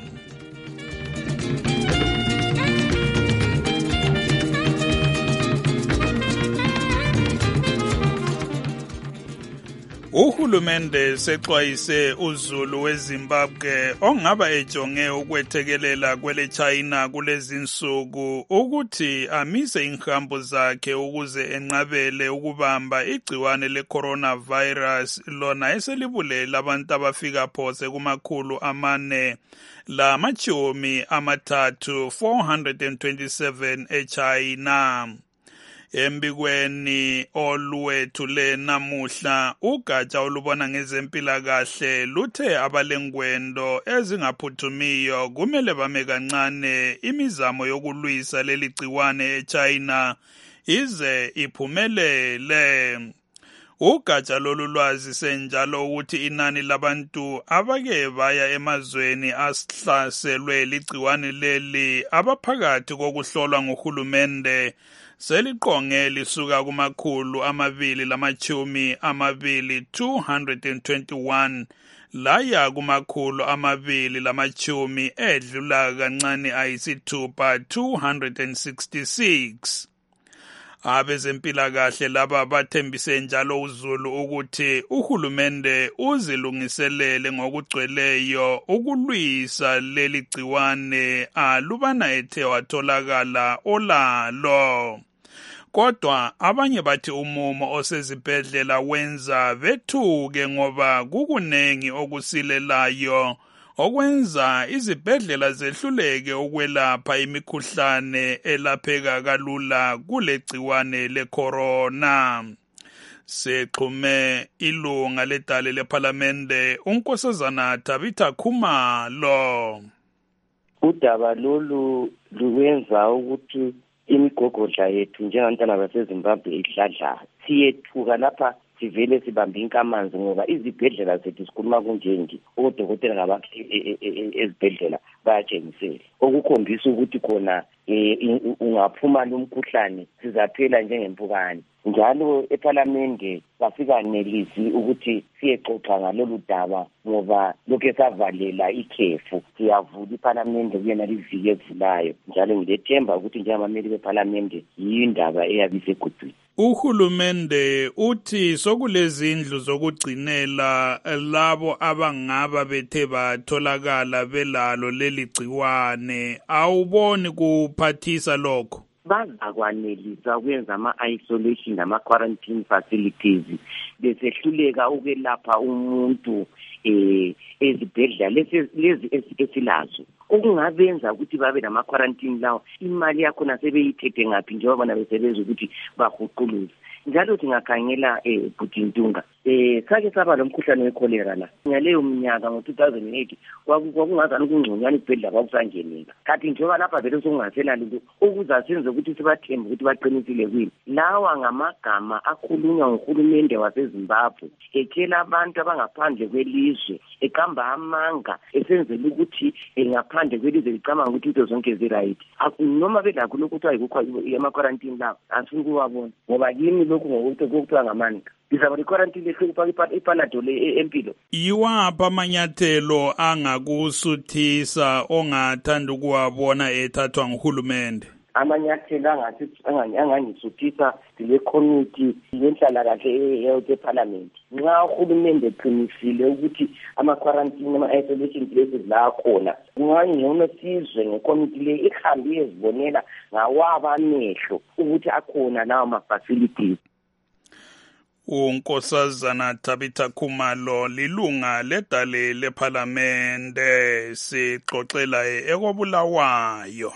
Uhulumende sexwayise uZulu weZimbabwe ongaba ejonge ukwethekelela kwele China kulezi nsuku ukuthi amise inhambo zakhe ukuze enqabele ukubamba igciwane le-coronavirus lona eselibulela abantu abafika phose kumakhulu 437 eChina. Embikweni olwethule namuhla ugatsha olubona ngezempilakahle luthe abalengwendo ezingaphuthumiyo kumele bame kancane imizamo yokulwisa leli gciwane eChina ize iphumelele. Ugatsha lolu lwazi senjalo ukuthi inani labantu abake baya emazweni asihlaselwe ligciwane leli abaphakathi kokuhlolwa nguhulumende seliqonge lisuka kumakhulu 221 laya kumakhulu 210 edlula kancane ayisithupha 266. Abezempilakahle laba bathembise njalo uZulu ukuthi uhulumende uzilungiselele ngokugcweleyo ukulwisa leli gciwane alubana ethe watholakala olalo. Kodwa abanye bathi umumo osezibhedlela wenza bethuke ngoba kukunengi okusilelayo okwenza izibhedlela zehluleke ukwelapha imikhuhlane elapheka kalula kule gciwane le-corona. Sexhume ilunga ledale lephalamende uNkosazana Tabitha Khumalo. Udaba lolu luwenza ukuthi imigogodla yethu njengabantwana baseZimbabwe ihladla. Siyethuka lapha sivele sibambe inkamanzi ngoba izibhedlela zethu sikhuluma kunjengi odokotela ngabantu ezibhedlela bayatshengisela okukhombisa ukuthi khona ungaphuma lomkhuhlane sizaphela njengempukane. Njalo ePhalamende bafika nelizwi ukuthi siyexoxa ngalolu daba ngoba lokho savalela ikhefu siyavula iPhalamende kuyena liviki evulayo njalo ngilethemba ukuthi njengabameli bePhalamende yindaba eyabisegudwini. Uhulumende uthi sokulezindlu zokugcinela labo abangaba bethe batholakala belalo leli gciwane. Awuboni kuphathisa lokho? Bazakwanelisa ukwenza ama-isolation nama-quarantine facilities besehluleka ukwelapha umuntu ezibhedlela lezi esilazo okungabenza ukuthi babe nama-quarantine lawo imali yakhona sebeyithethe ngaphi njengoba bona besebenza ukuthi bahuquluze. Njalo singakhangela Bhutintunga sake saba lo mkhuhlane wekholera la ngaleyo mnyaka ngo-2008 kwakungazani ukungconywana ibhedlela kwakusangeneka kanti njengoba lapha vele sokungasela lutho okuza senze ukuthi sibathembe ukuthi baqinisile kwini. Lawa ngamagama akhulunywa nguhulumende waseZimbabwe etshela abantu abangaphandle kwelizwe eqamba amanga esenzela ukuthi ngaphandle kwelizwe licabanga ukuthi into zonke zi-right. Noma belakho lokhu kuthiwa yikukho ama-quarantine lawo asifuni ukuwabona ngoba kimi lokhu ngokuthiwa ngamanga izaba le-quarantine ipanado empilo. Yiwaphi amanyathelo angakusuthisa ongathanda ukuwabona ethathwa nguhulumende? Amanyathelo angangisuthisa le committee yenhlalakahle eParliament. Nxa uhulumende eqinisile ukuthi ama-quarantine ama-isolation places la akhona kungangcono sizwe ngecommittee le ihambe iyezibonela ngawabo amehlo ukuthi akhona lawo ma-facilities. uNkosazana Tabitha Khumalo lilunga ledale leParlamente sixoxela ekobulawayo.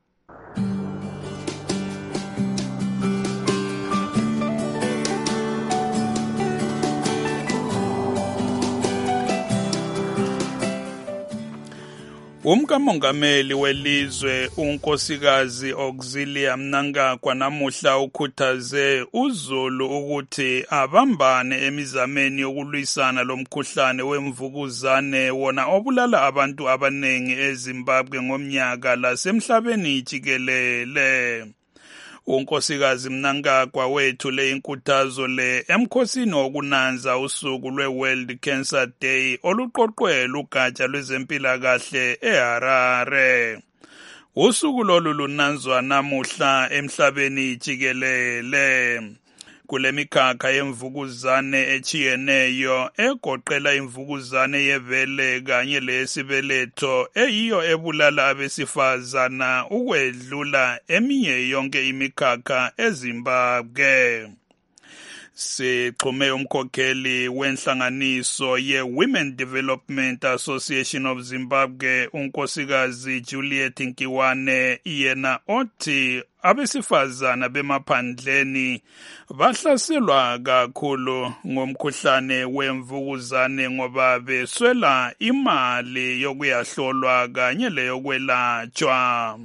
Umkamongameli welizwe unkosikazi Auxilia Mnangagwa namuhla ukhuthaze uZulu ukuthi abambane emizameni yokulwisana lomkhuhlane wemvukuzane wona obulala abantu abanengi eZimbabwe ngomnyaka lasemhlabeni jikelele. Unkosikazi Mnangagwa wethule inkuthazo le emkhosini wokunanza usuku lwe-World Cancer Day oluqoqwe lugatsha lwezempilakahle eHarare. Usuku lolu lunanzwa namuhla emhlabeni jikelele. Kule mikhakha yemvukuzane echiyeneyo egoqela imvukuzane yebele kanye lesibeletho eyiyo ebulala abesifazana ukwedlula eminye yonke imikhakha eZimbabwe. Sixhume umkhokheli wenhlanganiso ye-Women Development Association of Zimbabwe unkosikazi Juliet Nkiwane yena othi abesifazana bemaphandleni bahlaselwa kakhulu ngomkhuhlane wemvukuzane ngoba beswela imali yokuyahlolwa kanye leyokwelatshwa.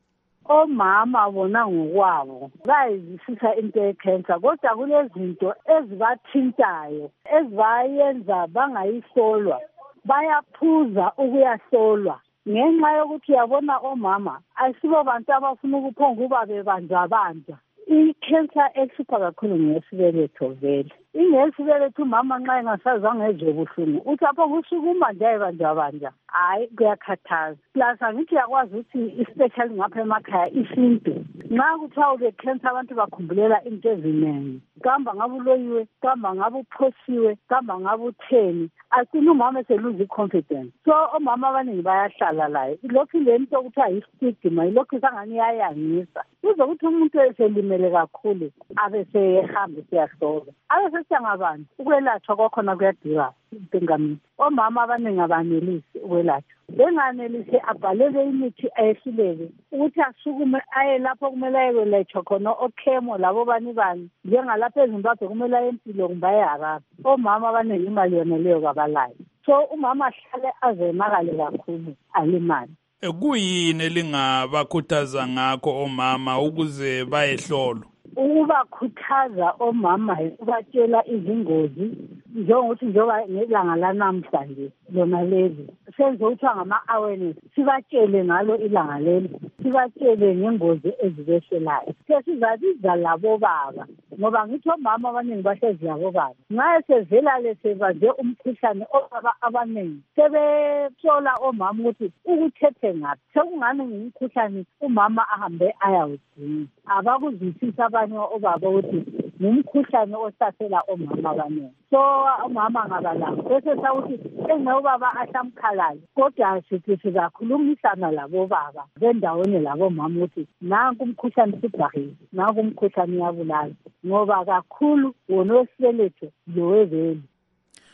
Omama bona ngokwabo bayizisisa into ye-cancer kodwa kunezinto ezibathintayo ezibayenza bangayihlolwa bayaphuza ukuyahlolwa ngenxa yokuthi yabona omama ayisibo bantu abafuna ukuphonga ukuba bebanjwa i-cancer ehlupha kakhulu ngesibeletho vele. Ingesibeletho umama nxa engasazange ezwe buhlungu uthi apho kusukuma nje ebanjwa hayi kuyakhathaza. Plus angithi yakwazi ukuthi especially ngapha emakhaya isintu nxa kuthiwa ule-cancer abantu bakhumbulela into eziningi. Kamba ngabe uloyiwe, kamba ngabe uphosiwe, kamba ngabe utheni. Asina umama eseluze i-confidence. So omama abaningi bayahlala layo. Ilokhu lento okuthiwa yi-stigma ilokhu isangani iyayangisa. Kuzokuthi umuntu eselimele kakhulu abesehamba siyahlolwa. Abesesiyangabani ukwelatshwa kwakhona kuyadura impingamisi. Omama abaningi abanelisi ukwelatshwa. Benganelisi abhalele imithi ayehluleke ukuthi asukume aye lapho kumele ayelatshwa khona okhemo labo bani njengalapha eZimbabwe kumele aye empilo kumbe eHarare. Omama abaningi imali yoneleyo kabalayo. So umama ahlale azenakale kakhulu alimali. Kuyini elingabakhuthaza ngakho omama ukuze bayehlolwa? Ukubakhuthaza omama ukubatshela izingozi njengokuthi njengoba ngelanga lanamhlanje lona leli senze ukuthiwa ngama-awareness sibatshele ngalo ilanga leli sibatshele ngengozi ezibehlelayo. Sesizabiza labo baba ngoba ngithi omama abaningi bahlezi labo baba nxa sevela lesebanje umkhuhlane obaba abaningi sebehlola omama ukuthi ukuthethe ngaphi sekungani ngumkhuhlane umama ahambe ayawudinga. Abakuzwisisa abanye obaba ukuthi ngumkhuhlane ohlasela omama abaningi. So omama ngabalabo bese sawuthi engobaba ahlamkhalala kodwa sithi sizakhulumisana labo baba bendaweni labo mama ukuthi nanku umkhuhlane sibhahile nanku umkhuhlane uyabulala ngoba kakhulu wona wesibeletho lowezeli.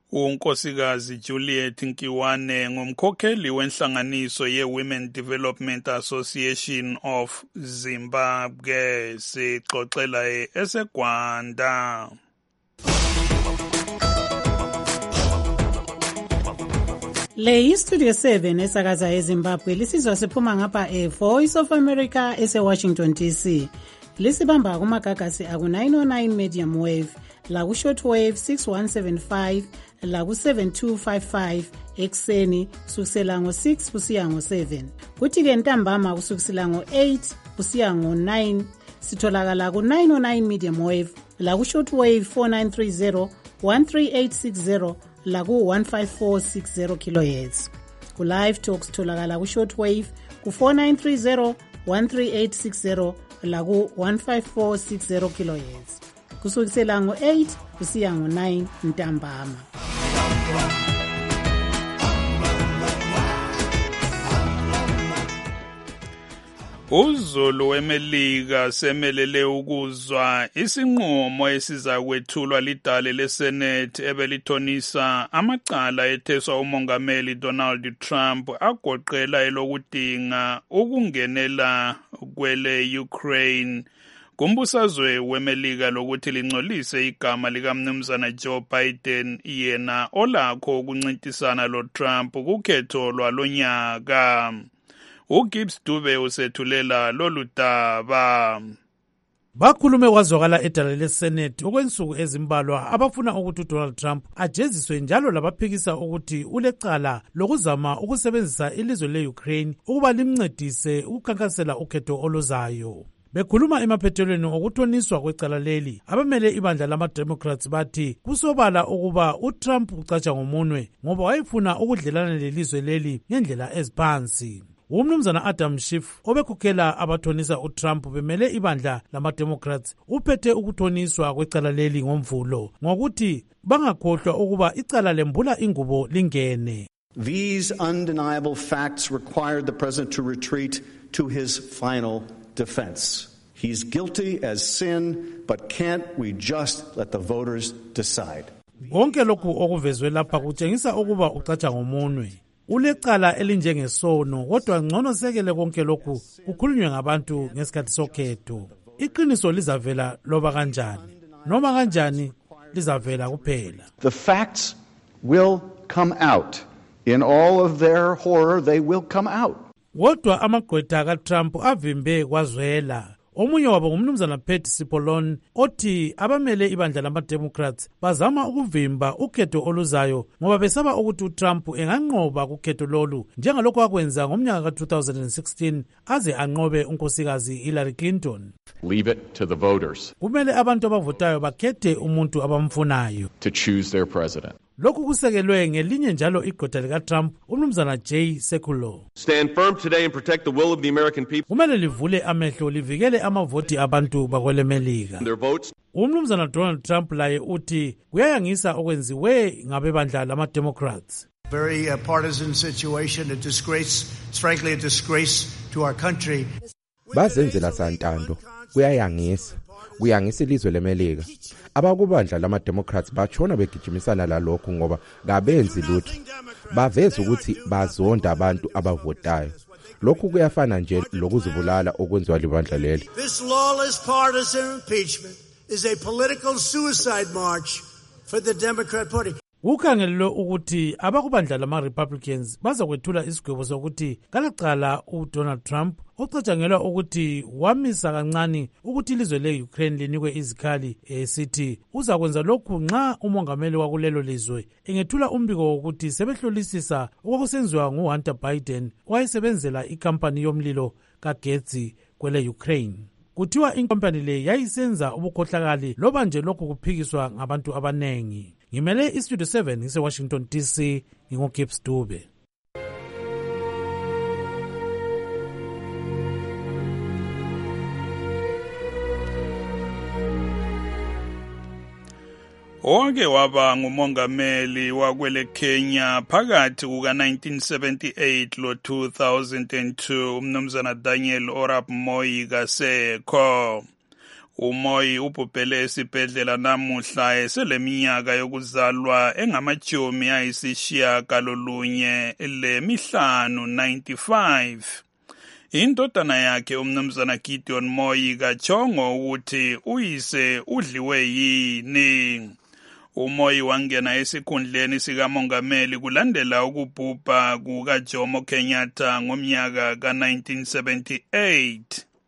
unkosikazi Juliet Nkiwane ngumkhokheli wenhlanganiso ye-Women Development Association of Zimbabwe. Sixoxela eseGwanda. Le Studio 7 esakaza eZimbabwe lisizwa siphuma ngapha Voice of America ese-Washington DC. Lisibamba kumagagasi aku-909 medium wave, laku shortwave 6175, laku 7255 ekseni kusukisela ngo-6 kusiya ngo-7. Kuthi-ke ntambama kusukisela ngo-8 kusiya ngo-9 sitholakala ku-909 medium wave, laku shortwave 4930 13860 laku 15460 kHz. Ku live talk sitholakala ku shortwave ku 4930 13860 laku 15460 kHz. Kusukisela ngo-8 kusiya ngo-9 ntambama. Uzulu weMelika semelele ukuzwa isinqumo esizakwethulwa lidale leSenate ebelithonisa amacala etheswa umongameli Donald Trump agoqela elokudinga ukungenela kwele Ukraine kumbusazwe weMelika lokuthi lingcolise igama likaMnumzana Joe Biden, yena olakho ukuncintisana loTrump kukhetho lwalonyaka. uGibbs Dube usethulela lolu daba. Bakhulume kwazwakala edala leSenate okwensuku ezimbalwa abafuna ukuthi uDonald Trump ajeziswe njalo labaphikisa ukuthi ulecala lokuzama ukusebenzisa ilizwe le-Ukraine ukuba limncedise ukukhankasela ukhetho oluzayo. Bekhuluma emaphethelweni okuthoniswa kwecala leli, abamele ibandla lama-Democrats bathi kusobala ukuba uTrump ucatsha ngomunwe ngoba wayefuna ukudlelana lelizwe leli ngendlela eziphansi. Umnumzana Adam Schiff obekhokhela abathonisa uTrump bemele ibandla lama-Democrats uphethe ukuthoniswa kwecala leli ngomvulo ngokuthi bangakhohlwa ukuba icala lembula ingubo lingene. These undeniable facts required the president to retreat to his final defense. He's guilty as sin, but can't we just let the voters decide? Konke lokhu okuvezwe lapha kutshengisa ukuba ucatsha ngomunwe. Ulecala elinjengesono kodwa ngcono sekele konke lokhu kukhulunywe ngabantu ngesikhathi sokhetho. Iqiniso lizavela loba kanjani, noma kanjani lizavela kuphela. The facts will come out. In all of their horror, they will come out. Kodwa amagqwetha kaTrump avimbe kwazwela. Omunye wabo ngumnumzana Pat Cipollone othi abamele ibandla lama-Democrats bazama ukuvimba ukhetho oluzayo ngoba besaba ukuthi uTrump enganqoba kukhetho lolu njengalokho akwenza ngomnyaka ka-2016 aze anqobe unkosikazi Hillary Clinton. Leave it to the voters. Kumele abantu abavotayo bakhethe umuntu abamfunayo to choose their president. Lokhu kusekelwe ngelinye njalo igqwetha likaTrump umnumzana Jay Sekulow. Stand firm today and protect the will of the American people. Kumele livule amehlo livikele amavoti abantu bakwelemelika. Their votes. Umnumzana Donald Trump laye uthi kuyayangisa okwenziwe ngabebandla lama-Democrats. Very partisan situation, a disgrace, it's frankly a disgrace to our country. Bazenzela santando, kuyayangisa ilizwe leMelika. Abakubandla lama-Democrats bachona begijimisana lalokhu ngoba kabenzi lutho. Baveza ukuthi bazonda abantu abavotayo. Lokhu kuyafana nje lokuzibulala okwenziwa libandla leli. This lawless partisan impeachment is a political suicide march for the Democrat Party. Ukhangelelwe ukuthi abakubandla lama-Republicans bazakwethula isigwebo sokuthi kalacala uDonald Trump ocatshangelwa ukuthi wamisa kancane ukuthi ilizwe le-Ukraine linikwe izikhali esithi uzakwenza lokhu nxa umongameli wakulelo lizwe engethula umbiko wokuthi sebehlolisisa okwakusenziwa nguHunter Biden owayesebenzela ikampani yomlilo kagetsi kwele-Ukraine. Kuthiwa inkampani le yayisenza ubukhohlakali loba nje lokhu kuphikiswa ngabantu abanengi. Ngimele iStudio 7 ngise-Washington DC, nginguGibbs Dube. Owake waba ngumongameli wakwele Kenya phakathi kuka-1978 lo-2002 umnumzana Daniel Arap Moi kasekho. uMoyi ubhubhele esibhedlela namuhla eseleminyaka yokuzalwa engamajumi ayisishiyagalolunye lemihlanu 95. Indodana yakhe umnumzana Gideon Moyi kachongo ukuthi uyise udliwe yini. uMoyi wangena esikhundleni sikamongameli kulandela ukubhubha kukaJomo Kenyatta ngomnyaka ka-1978.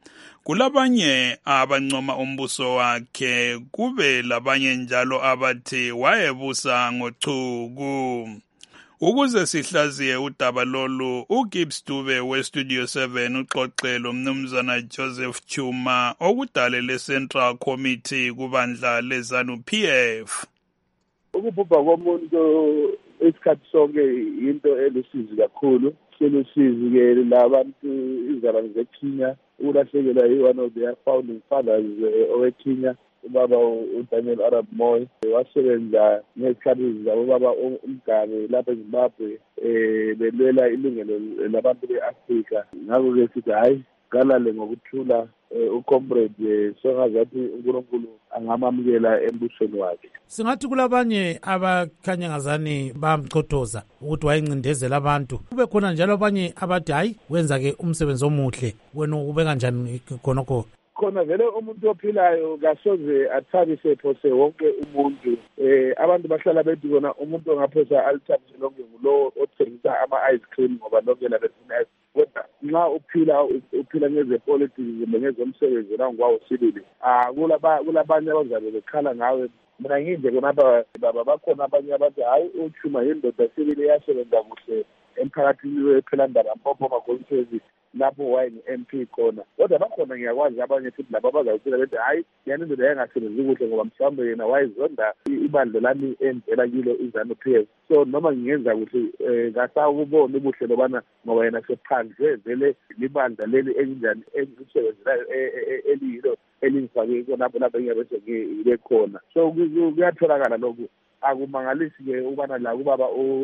Kulabanye abancoma umbuso wakhe, kube labanye njalo abathi wayebusa ngochuku. Ukuze sihlaziye udaba lolu, uGibbs Dube weStudio 7 uxoxelo mnumzana Joseph Chuma okudale le-Central Committee kubandla le-ZANU-PF. Ukubhubha komuntu isikhathi sonke into elusizi kakhulu. Selusizi-ke labantu izalwane zeKenya ukulahlekelwa yi-one of their founding fathers oweKenya, ubaba uDaniel Arap Moi. Wasebenza ngezikhathi zabo baba uMgabe lapha eZimbabwe belwela ilungelo labantu be-Afrika. Ngakho-ke sithi hayi kalale ngokuthula ucomrade songazathi uNkulunkulu angamamukela embusweni wakhe. Singathi kulabanye abakhanya ngazani bamchothoza ukuthi wayencindezela abantu. Kube khona njalo abanye abathi hayi wenza-ke umsebenzi omuhle, wena ube kanjani khonokho? Khona vele umuntu ophilayo kasoze athabise phose wonke umuntu. Abantu bahlala bethi kona umuntu ongaphosa alithabise lonke ngulo othengisa ama-ice cream ngoba lonke labefuna. Kodwa nxa uphila ngezepolitiki ngezomsebenzi nangwawo sibili, kulabanye abazabe bekhala ngawe. Mina nginje khonapha baba bakhona abanye abathi hayi uChuma yindoda sibili yasebenza kuhle emphakathini wephelandaba Mpopo Magonsezi lapho wayengu-MP khona. Kodwa bakhona ngiyakwazi abanye futhi laba abazawuthila bethi hayi yani indoda yangasebenzi kuhle ngoba mhlawumbe yena wayezonda ibandla lami endlela kilo iZANU-PF. So noma ngingenza kuhle ngasawubona ubuhle lobana ngoba yena sephandle vele libandla leli enjani engisebenzelayo eliyilo elingifake khonapho lapho engiyabese ngibe khona. So kuyatholakala lokhu. Akumangalisi-ke ukubana la kubaba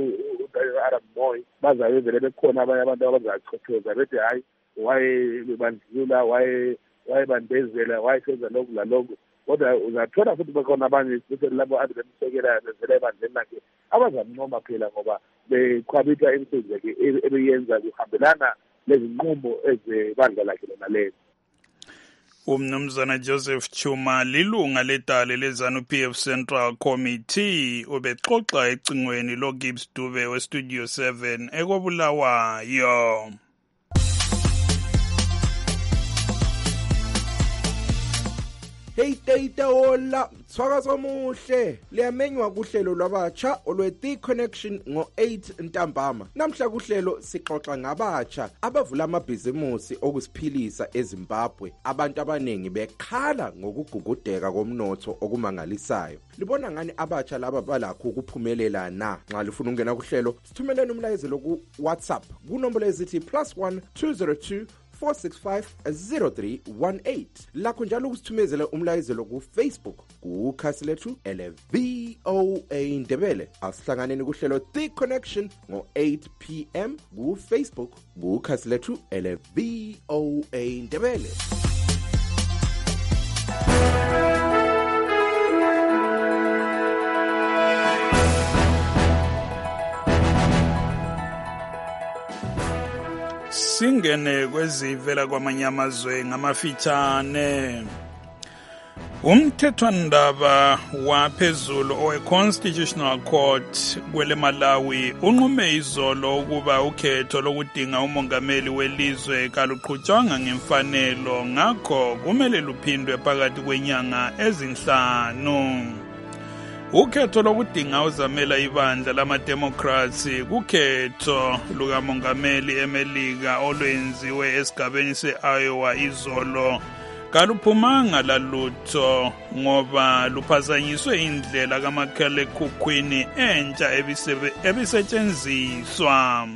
uArap Moi bazabe vele bekhona abanye abantu abazachothoza bethi hayi wayebandlula wayebandezela wayesenza lokhu lalokhu. Kodwa uzathola futhi bekhona abanye futhi labo ade bemsekela bevela ebandleni lakhe abazamncoma phela ngoba bekhwabitha imisebenzi yakhe ebeyenza kuhambelana lezinqumo ezebandla lakhe lona lelo. Umnumzana Joseph Chuma lilunga ledale le-ZANU-PF Central Committee ubexoxa ecingweni loGibbs Dube weStudio 7 ekobulawayo. Hey tata hola, swakaza omuhle. Liyamenywa kuhlelo lwabatsha olwe-The Connection ngo-8 ntambama. Namhla kuhlelo sixoxa ngabatsha abavula amabhizimusi okusiphilisa eZimbabwe. Abantu abanengi bekhala ngokugugudeka komnotho okumangalisayo. Libona ngani abatsha laba balakho ukuphumelela na? Nxa lifuna ukungena kuhlelo, sithumeleni umlayezelo ku WhatsApp kunombolo ezithi +1 202 465-0318. Lakho njalo ukusithumezela umlayezelo ku-Facebook kukhasi lethu ele-VOA Ndebele. Asihlanganeni kuhlelo The Connection ngo-8 p.m. ku-Facebook kukhasi lethu ele-VOA Ndebele. Singene kwezivela kwamanye amazwe ngamafitshane. Umthethwandaba waphezulu owe-Constitutional Court kwele Malawi unqume izolo ukuba ukhetho lokudinga umongameli welizwe kaluqhutshwanga ngemfanelo, ngakho kumele luphindwe phakathi kwenyanga ezinhlanu. Ukhetho lokudinga uzamela ibandla lama-Democrats kukhetho lukamongameli eMelika olwenziwe esigabeni se-Iowa izolo kaluphumanga lalutho ngoba luphazanyiswe indlela kamakhalekhukhwini entsha ebisetshenziswa.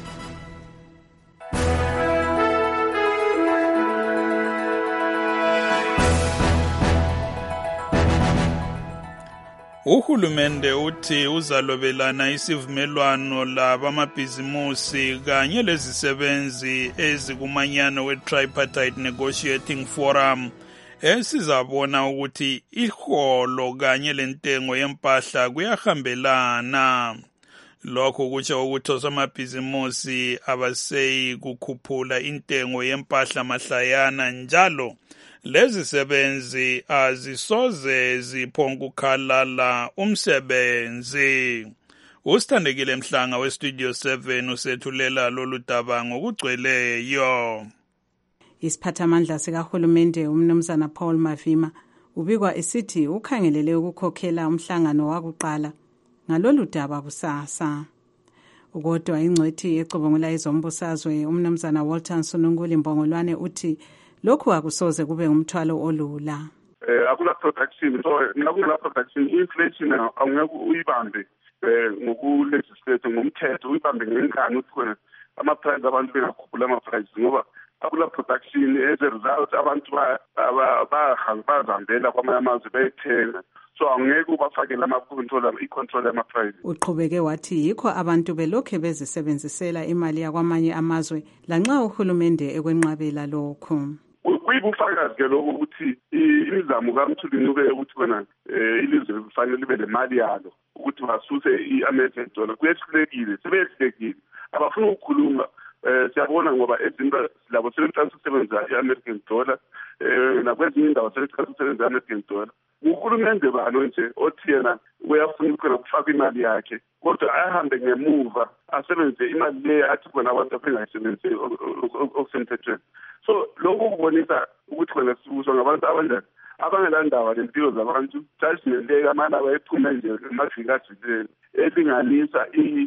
Uhulumende uthi uzalobelana isivumelwano labamabhizimusi kanye lezisebenzi ezikumanyano we-Tripartite Negotiating Forum esizabona ukuthi iholo kanye lentengo yempahla kuyahambelana. Lokho kutsho ukuthi osomabhizimusi abaseyi kukhuphula intengo yempahla mahlayana, njalo lezi sebenzi azisoze ziphongukhalala umsebenzi. Usithandekile Mhlanga westudio 7 usethulela lolu daba ngokugcweleyo. Isiphathamandla sikahulumende umnumzana Paul Mavima ubikwa esithi ukhangelele ukukhokhela umhlangano wakuqala ngalolu daba kusasa. Kodwa ingcwethi ecubungula izombusazwe umnumzana Walter Nsonunguli Mbongolwane uthi lokhu akusoze kube umthwalo olula. Akula production, so nakula production inflation awungeke uyibambe ngokulegislate ngomthetho, uyibambe ngenkani ukuthi ama-price abantu bengakhuphula ama-price ngoba akula production. As a result abantu bazihambela kwamanye amazwe bayithenga, so angeke ubafakele i-control yama-price. Uqhubeke wathi yikho abantu belokhe bezisebenzisela imali yakwamanye amazwe lanxa uhulumende ekwenqabela lokho. Kuyibufakazi ke lokho ukuthi imizamo kaMthuli Ncube ukuthi wena ilizwe kufanele libe nemali yalo ukuthi basuse i-American dollar kuyehlulekile, sebehlulekile abafuna ukukhuluma. Siyabona ngoba ezinto labo sebecela usebenzisa i-American dollar nakwezinye indawo sebecela usebenzisa i-American dollar. Uhulumende balo nje othi yena uyafuna ukufaka imali yakhe kodwa ahambe ngemuva asebenzise imali le athi bona abantu abengayisebenzisi okusemthethweni. So lokho kubonisa ukuthi wena sibuswa ngabantu abanjani abangelandaba lempilo zabantu. Judgment amana abayiphume nje emaviki adlulile elinganisa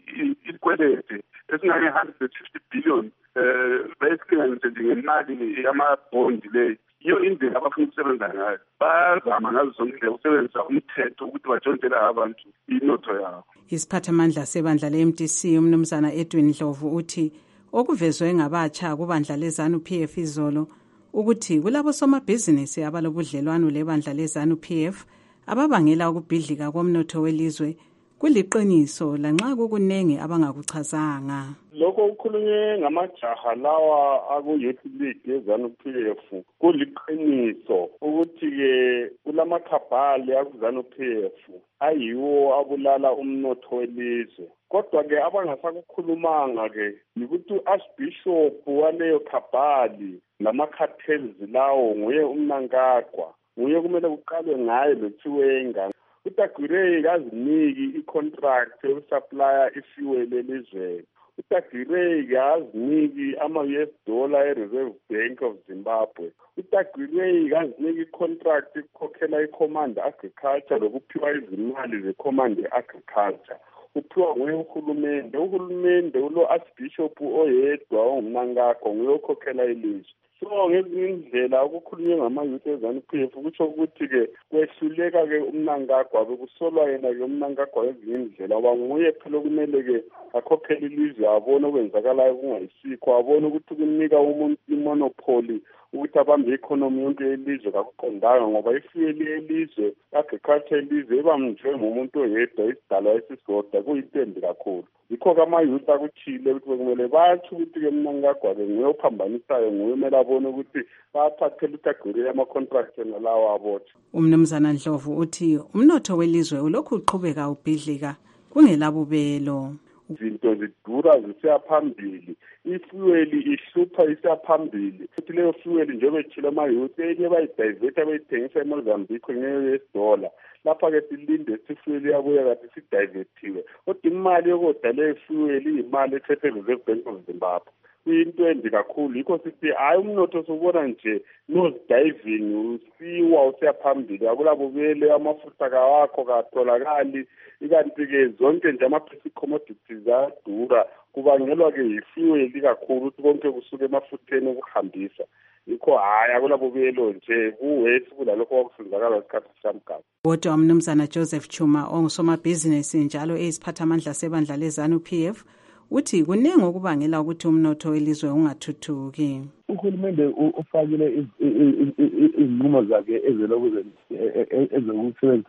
ikwelete esingange-150 billion bayisilinganise njengemali yamabhondi leyo. Iyo indlela abafuna ukusebenza ngayo, bazama ngazo zonke indlela ukusebenzisa umthetho ukuthi batshontele abantu inotho yabo. Isiphathamandla sebandla le-MDC umnumzana Edwin Ndlovu uthi okuvezwe ngabatsha kubandla leZANU-PF izolo ukuthi kulabo somabhizinisi abalobudlelwano lebandla leZANU-PF ababangela ukubhidlika komnotho welizwe kuliqiniso lanxa kukunengi abangakuchazanga. Lokho ukukhulunywe ngamajaha lawa aku-Youth League yeZANU-PF kuliqiniso ukuthi-ke kulamakhabhali aku-ZANU-PF ayiwo abulala umnotho welizwe. Kodwa-ke abangasakukhulumanga-ke yikuthi u-Archbishop waleyo khabhali lama-cartels lawo nguye uMnangagwa, nguye kumele kuqalwe ngaye loThiwenga. uTagirey kaziniki i-contract yokusupply ifuel elizweni. uTagirey kaziniki ama-US dollar e-Reserve Bank of Zimbabwe. uTagirey kaziniki i-contract ikukhokhela i-Command Agriculture lokuphiwa izimali ze-Command Agriculture. Uphiwa nguye uhulumende. Uhulumende ulo-Archbishop oyedwa onguMnangagwa nguye okhokhela ilizwe. So ngezinye indlela ukukhulunywe ngama-youth eZANU-PF kutsho ukuthi-ke kwehluleka-ke uMnangagwa bekusolwa yena-ke uMnangagwa ngezinye indlela ngoba nguye phela okumele-ke akhokhele ilizwe abone okwenzakalayo kungayisikho, abone ukuthi kunika umuntu imonopoli ukuthi abambe i-economy yonke yelizwe kakuqondanga ngoba ifuyeli yelizwe agriculture yelizwe ibamnjwe ngumuntu oyedwa isidalwa esisodwa kuyinto embi kakhulu. Yikho-ke ama-youth akuthile ukuthi bekumele batsho ukuthi-ke Mnangagwa-ke nguye ophambanisayo, nguye umele abone ukuthi bayathathela uTagirey ama-contract nalawo abotshwa. Umnumzana Ndlovu uthi umnotho welizwe ulokhu uqhubeka ubhidlika kungelabubelo. Izinto zidura zisiya phambili, ifueli ihlupha isiya phambili, futhi leyo fueli njengoba ethile ama-youth enye bayidivert bayithengisa eMozambique nge-US dollar. Lapha-ke silinde sifueli yabuya kade sidivertiwe. Kodwa imali yokodala lefueli iyimali ethethwe Reserve Bank of Zimbabwe. Kuyinto embi kakhulu, yikho sithi hayi umnotho sobona nje nose diving usiwa usiya phambili, akulabubele amafutha kawakho katholakali. Ikanti-ke zonke nje ama-basic commodities ayadura, kubangelwa-ke yifueli kakhulu ukuthi konke kusuke emafutheni okuhambisa. Yikho hayi akulabubelo nje kuwesi kulalokho kwakusenzakala isikhathi samgaba. Kodwa umnumzana Joseph Chuma ongusomabhizinisi njalo eyisiphathamandla sebandla leZANU-PF uthi kuningi okubangela ukuthi umnotho welizwe ungathuthuki. Uhulumende ufakile izinqumo zakhe ezokusebenzisa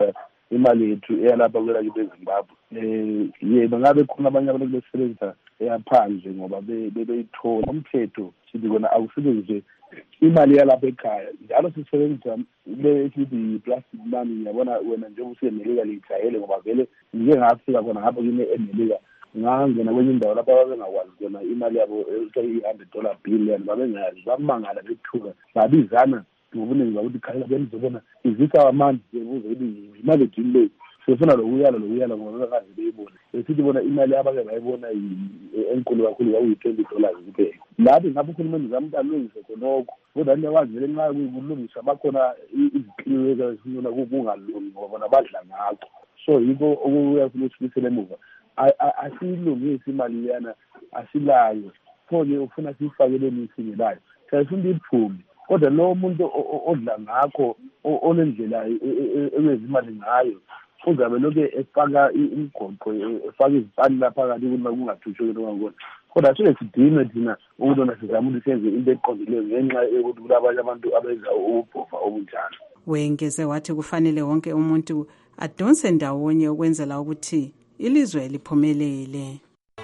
imali yethu eyalapha kwelakithi eZimbabwe. Yebo ngabe khona abanye abantu besebenzisa eyaphandle ngoba bebeyithola umthetho sithi kona akusebenzise imali yalapha ekhaya, njalo sisebenzisa le esithi plastic money. Yabona wena nje usemelika liyijayele ngoba vele ngike ngafika khona ngapha kini emelika ngangena kwenye indawo lapho babengakwazi khona imali yabo $100 bill babengayazi, bamangala bethuka babizana ngobuningi bakuthi khaya benizobona izisa amandla bebuza ukuthi imali ejini le sifuna lokuyala ngoba bekazi beyibona esithi bona imali abake bayibona enkulu kakhulu kwakuyi$20 kuphela. Lapho ngapha uhulumeni zambalungise khonokho kodwa niyawazi vele nxa kulungiswa bakhona iziqiniso ezifuneka kungalungi ngoba bona badla ngakho. So yiko okuyafuna ukubuyisela emuva, asilungisi imali yana asilayo pho-ke ufuna siyifakele nisingelayo sayifuna iphume. Kodwa lo muntu odla ngakho onendlela ezimali ngayo uzabe lokhu efaka imigoqo efaka izipani lapha phakathi ukuthi kungathusheki lokho. Kodwa sike sidinwe thina ukubona sizama ukuthi senze into eqondileyo ngenxa yokuthi kulabanye abantu abenza ububhofa obunjalo. Wengeze wathi kufanele wonke umuntu adonse ndawonye ukwenzela ukuthi ilizwe liphumelele.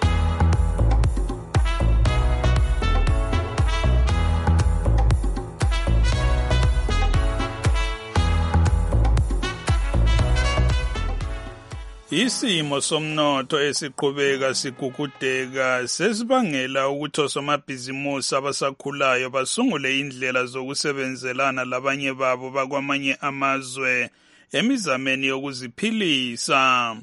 Isimo somnotho esiqhubeka sigugudeka sesibangela ukuthi osomabhizimusi abasakhulayo basungule indlela zokusebenzelana labanye babo bakwamanye amazwe emizameni yokuziphilisa.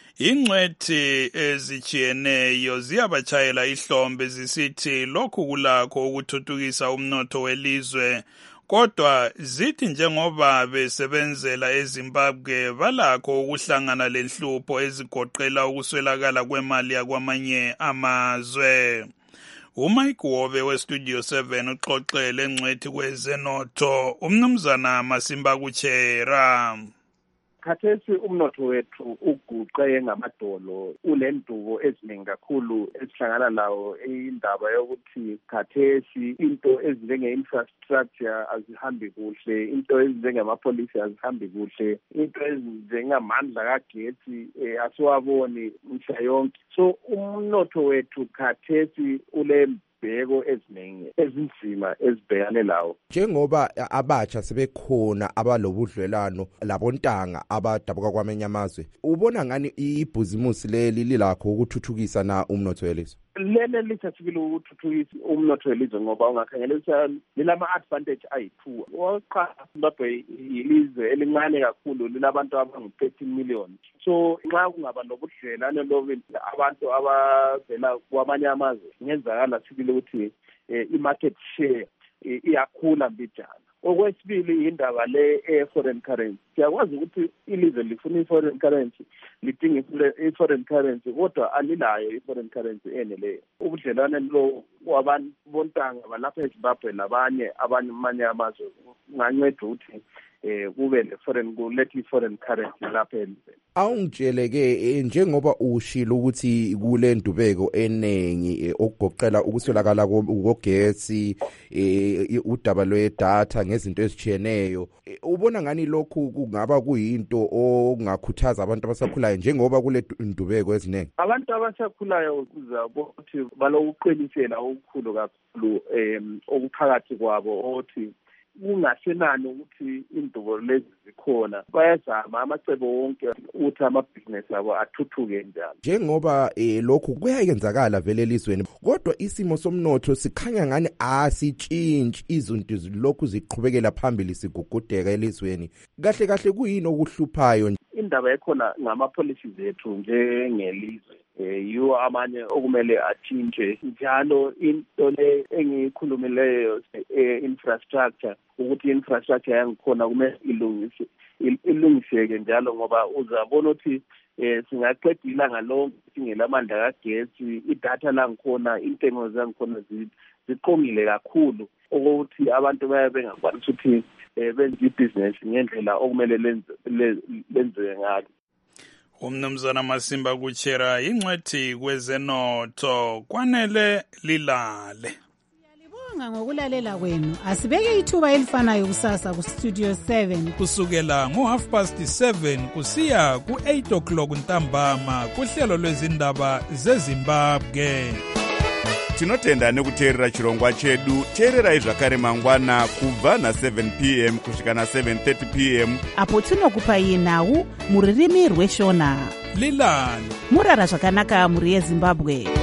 Ingcwethi ezijiyeneyo ziyabatshayela ihlombe zisithi lokhu kulakho ukuthuthukisa umnotho welizwe, kodwa zithi njengoba besebenzela eZimbabwe balakho ukuhlangana lenhlupho ezigoqela ukuswelakala kwemali yakwamanye amazwe. uMike Wobe weStudio 7 uxoxele engcwethi kwezenotho umnumzana Masimba Kuchera. Khathesi umnotho wethu uguqe ngamadolo, ulendubo eziningi kakhulu esihlangana lawo indaba yokuthi khathesi into ezinjenge-infrastructure azihambi kuhle, into ezinjengamapolisi azihambi kuhle, into ezinjengamandla kagetsi asiwaboni mhla yonke. So umnotho wethu khathesi bheko eziningi ezinzima ezibhekane lawo. Njengoba abatsha sebekhona abalobudlelano labontanga abadabuka kwamanye amazwe, ubona ngani ibhizimusi leli lilakho ukuthuthukisa na umnotho welizwe? Lele lithathile ukuthuthukisa umnotho welizwe ngoba ungakhangelisa lilama-advantage ayi-2. Oqala Zimbabwe yilizwe elincane kakhulu, lilabantu abangu-13 million. So nxa kungaba nobudlelane lobu abantu abavela kwamanye amazwe ngenzakala sibili ukuthi i-market share iyakhula mbijana. Okwesibili indaba le foreign currency. Siyakwazi ukuthi ilizwe lifuna i-foreign currency, lidinga i-foreign currency, kodwa alilayo i-foreign currency eneleyo. Ubudlelwane lo wabantu bontanga balapha eZimbabwe labanye amanye amazwe nganceda ukuthi kube kuletha i-foreign currency lapha elizweni. Awungitshele-ke njengoba ushilo ukuthi kule ndubeko enengi okugoqela ukuswelakala kogesi, udaba lwedatha ngezinto ezijiyeneyo, ubona ngani lokhu kungaba kuyinto okungakhuthaza abantu abasakhulayo njengoba kule ndubeko eziningi? Abantu abasakhulayo kuzabokuthi balokuqinisela okukhulu kakhulu okuphakathi kwabo othi kungasenani ukuthi indubo lezi zikhona, bayazama amacebo wonke ukuthi amabhizinesi abo athuthuke njalo. Njengoba lokhu kuyayenzakala vele elizweni, kodwa isimo somnotho sikhanya ngani asitshintshi, izinto lokhu ziqhubekela phambili sigugudeka elizweni. Kahle kuyini okuhluphayo? Indaba ekhona ngama-policies ethu njengelizwe, yiwo amanye okumele atshintshe njalo. Into le engiyikhulumileyo infrastructure, ukuthi i-infrastructure yangikhona kumele ilungiseke njalo, ngoba uzabona ukuthi singaqeda ilanga lonke singelamandla kagesi, idatha langikhona, intengo zangikhona ziqongile kakhulu, ukuthi abantu baye bengakwanisi ukuthi benze ibhizinesi ngendlela okumele lenzeke ngayo. Umnumzana Masimba Kuchera, ingcwethi kwezenotho, kwanele lilale. Siyabonga ngokulalela kwenu. Asibeke ithuba elifanayo kusasa ku Studio 7 kusukela ngo7:30 kusiya ku8 o'clock ntambama kuhlelo lwezindaba zeZimbabwe. Tinotenda nekuteerera chirongwa chedu. Teererai zvakare mangwana kubva na7 p.m. kusvika na7:30 p.m. apo tinokupai nhau muririmi rweshona. Lilani murara zvakanaka muri yeZimbabwe.